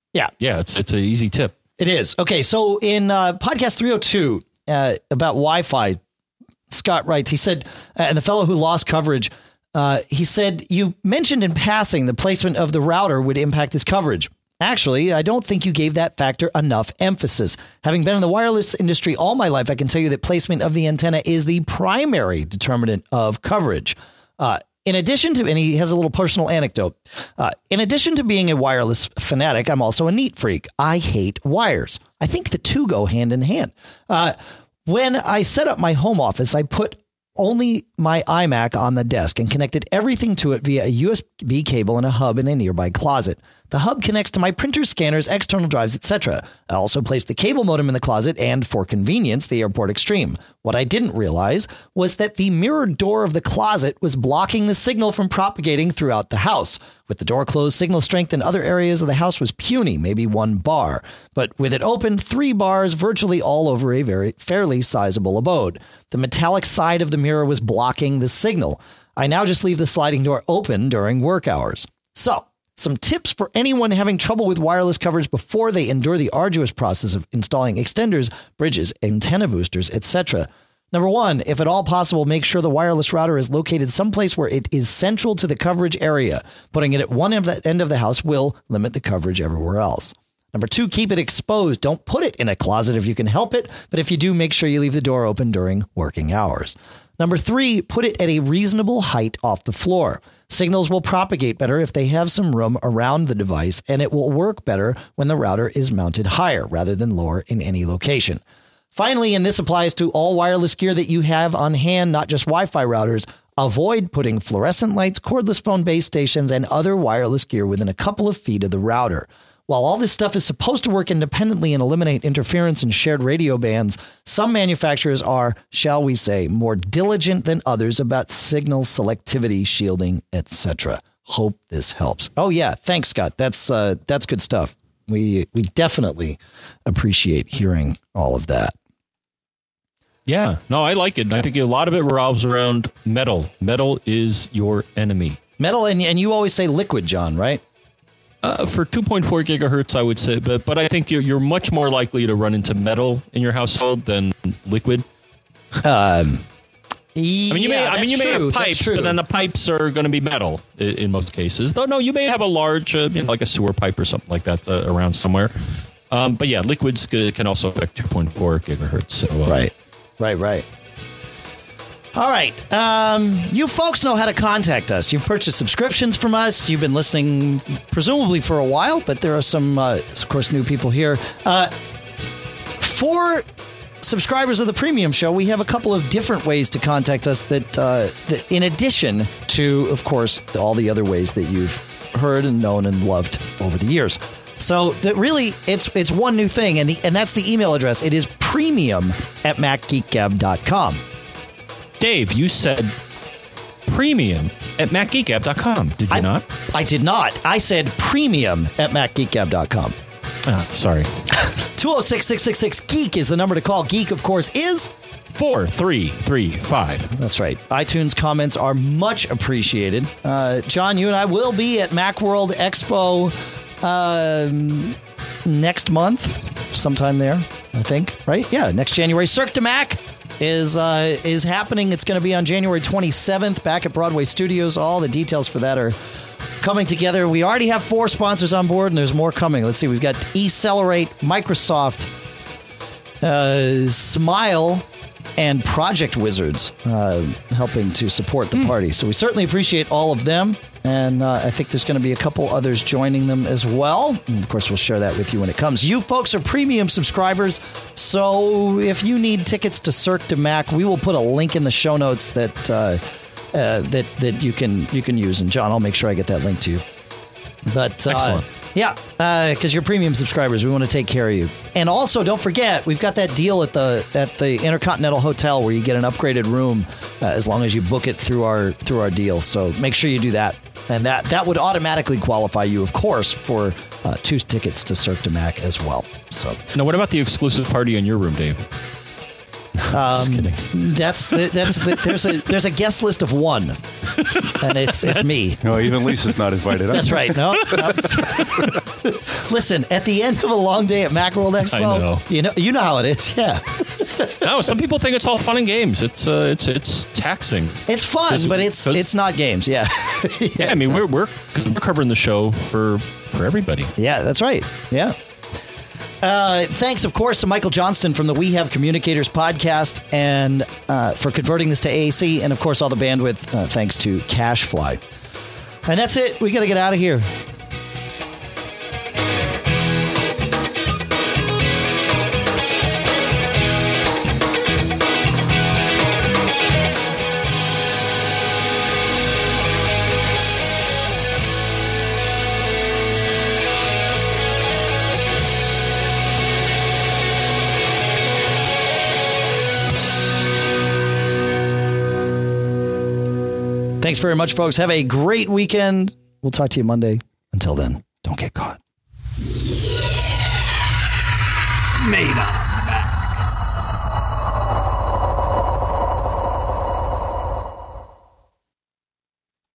[SPEAKER 1] Yeah.
[SPEAKER 2] Yeah, it's it's an easy tip.
[SPEAKER 1] It is. Okay, so in uh, podcast three oh two uh, about Wi-Fi, Scott writes, he said, uh, and the fellow who lost coverage, uh, he said, you mentioned in passing the placement of the router would impact his coverage. Actually, I don't think you gave that factor enough emphasis. Having been in the wireless industry all my life, I can tell you that placement of the antenna is the primary determinant of coverage. Uh, in addition to, and he has a little personal anecdote, uh, in addition to being a wireless fanatic, I'm also a neat freak. I hate wires. I think the two go hand in hand. Uh, when I set up my home office, I put only my iMac on the desk and connected everything to it via a U S B cable and a hub in a nearby closet. The hub connects to my printer, scanners, external drives, et cetera. I also placed the cable modem in the closet and, for convenience, the Airport Extreme. What I didn't realize was that the mirrored door of the closet was blocking the signal from propagating throughout the house. With the door closed, signal strength in other areas of the house was puny, maybe one bar. But with it open, three bars virtually all over a very fairly sizable abode. The metallic side of the mirror was blocking the signal. I now just leave the sliding door open during work hours. So, some tips for anyone having trouble with wireless coverage before they endure the arduous process of installing extenders, bridges, antenna boosters, et cetera. Number one, if at all possible, make sure the wireless router is located someplace where it is central to the coverage area. Putting it at one end of the house will limit the coverage everywhere else. Number two, keep it exposed. Don't put it in a closet if you can help it, but if you do, make sure you leave the door open during working hours. Number three, put it at a reasonable height off the floor. Signals will propagate better if they have some room around the device, and it will work better when the router is mounted higher rather than lower in any location. Finally, and this applies to all wireless gear that you have on hand, not just Wi-Fi routers, avoid putting fluorescent lights, cordless phone base stations, and other wireless gear within a couple of feet of the router. While all this stuff is supposed to work independently and eliminate interference in shared radio bands, some manufacturers are, shall we say, more diligent than others about signal selectivity, shielding, et cetera. Hope this helps. Oh, yeah. Thanks, Scott. That's uh, that's good stuff. We we definitely appreciate hearing all of that.
[SPEAKER 2] Yeah. No, I like it. I think a lot of it revolves around metal. Metal is your enemy.
[SPEAKER 1] Metal, and, and you always say liquid, John, right?
[SPEAKER 2] Uh, for two point four gigahertz, I would say, but but I think you're you're much more likely to run into metal in your household than liquid.
[SPEAKER 1] Um,
[SPEAKER 2] I mean, you may
[SPEAKER 1] yeah,
[SPEAKER 2] I mean you may
[SPEAKER 1] true,
[SPEAKER 2] have pipes, but then the pipes are going to be metal in, in most cases. Though no, you may have a large, uh, you know, like a sewer pipe or something like that uh, around somewhere. Um, but yeah, liquids can also affect two point four gigahertz. So, uh,
[SPEAKER 1] right, right, right. All right. Um, you folks know how to contact us. You've purchased subscriptions from us. You've been listening presumably for a while, but there are some, uh, of course, new people here. Uh, for subscribers of the premium show, we have a couple of different ways to contact us that, uh, that in addition to, of course, all the other ways that you've heard and known and loved over the years. So that really, it's it's one new thing, and the and that's the email address. It is premium at mac geek gab dot com.
[SPEAKER 2] Dave, you said premium at mac geek gab dot com. Did you
[SPEAKER 1] I,
[SPEAKER 2] not?
[SPEAKER 1] I did not. I said premium at mac geek gab dot com.
[SPEAKER 2] Ah, sorry.
[SPEAKER 1] two oh six, six six six, geek is the number to call. Geek, of course, is
[SPEAKER 2] four three three five.
[SPEAKER 1] That's right. iTunes comments are much appreciated. Uh, John, you and I will be at Macworld Expo um, next month, sometime there, I think. Right? Yeah, next January. Cirque de Mac is uh, is happening. It's going to be on January twenty-seventh back at Broadway Studios. All the details for that are coming together. We already have four sponsors on board, and there's more coming. Let's see. We've got eCelerate, Microsoft, uh, Smile, and Project Wizards uh, helping to support the party. So we certainly appreciate all of them. And uh, I think there's going to be a couple others joining them as well. And of course, we'll share that with you when it comes. You folks are premium subscribers. So if you need tickets to Cirque de Mac, we will put a link in the show notes that uh, uh, that that you can you can use. And John, I'll make sure I get that link to you. But uh,
[SPEAKER 2] excellent.
[SPEAKER 1] Yeah, because uh, you're premium subscribers. We want to take care of you. And also, don't forget, we've got that deal at the at the Intercontinental Hotel where you get an upgraded room uh, as long as you book it through our through our deal. So make sure you do that. And that, that would automatically qualify you, of course, for uh, two tickets to Cirque de Mac as well. So
[SPEAKER 2] now, what about the exclusive party in your room, Dave? Just kidding.
[SPEAKER 1] That's the, that's the, there's a there's a guest list of one, and it's it's me.
[SPEAKER 3] No, even Lisa's not invited.
[SPEAKER 1] That's right. No, no. Listen, at the end of a long day at Macworld Expo,
[SPEAKER 2] I know.
[SPEAKER 1] you know you know how it is. Yeah,
[SPEAKER 2] No, some people think it's all fun and games. It's uh, it's it's taxing.
[SPEAKER 1] it's fun,
[SPEAKER 2] Does it-
[SPEAKER 1] but it's
[SPEAKER 2] does-
[SPEAKER 1] it's not games. Yeah,
[SPEAKER 2] Yeah, I mean we're we're because we're covering the show for for everybody.
[SPEAKER 1] yeah, that's right. Yeah. Uh, thanks, of course, to Michael Johnston from the We Have Communicators podcast and uh, for converting this to A A C, and of course, all the bandwidth uh, thanks to CacheFly. And that's it. We got to get out of here. Thanks very much, folks. Have a great weekend. We'll talk to you Monday. Until then, don't get caught.
[SPEAKER 5] Made up.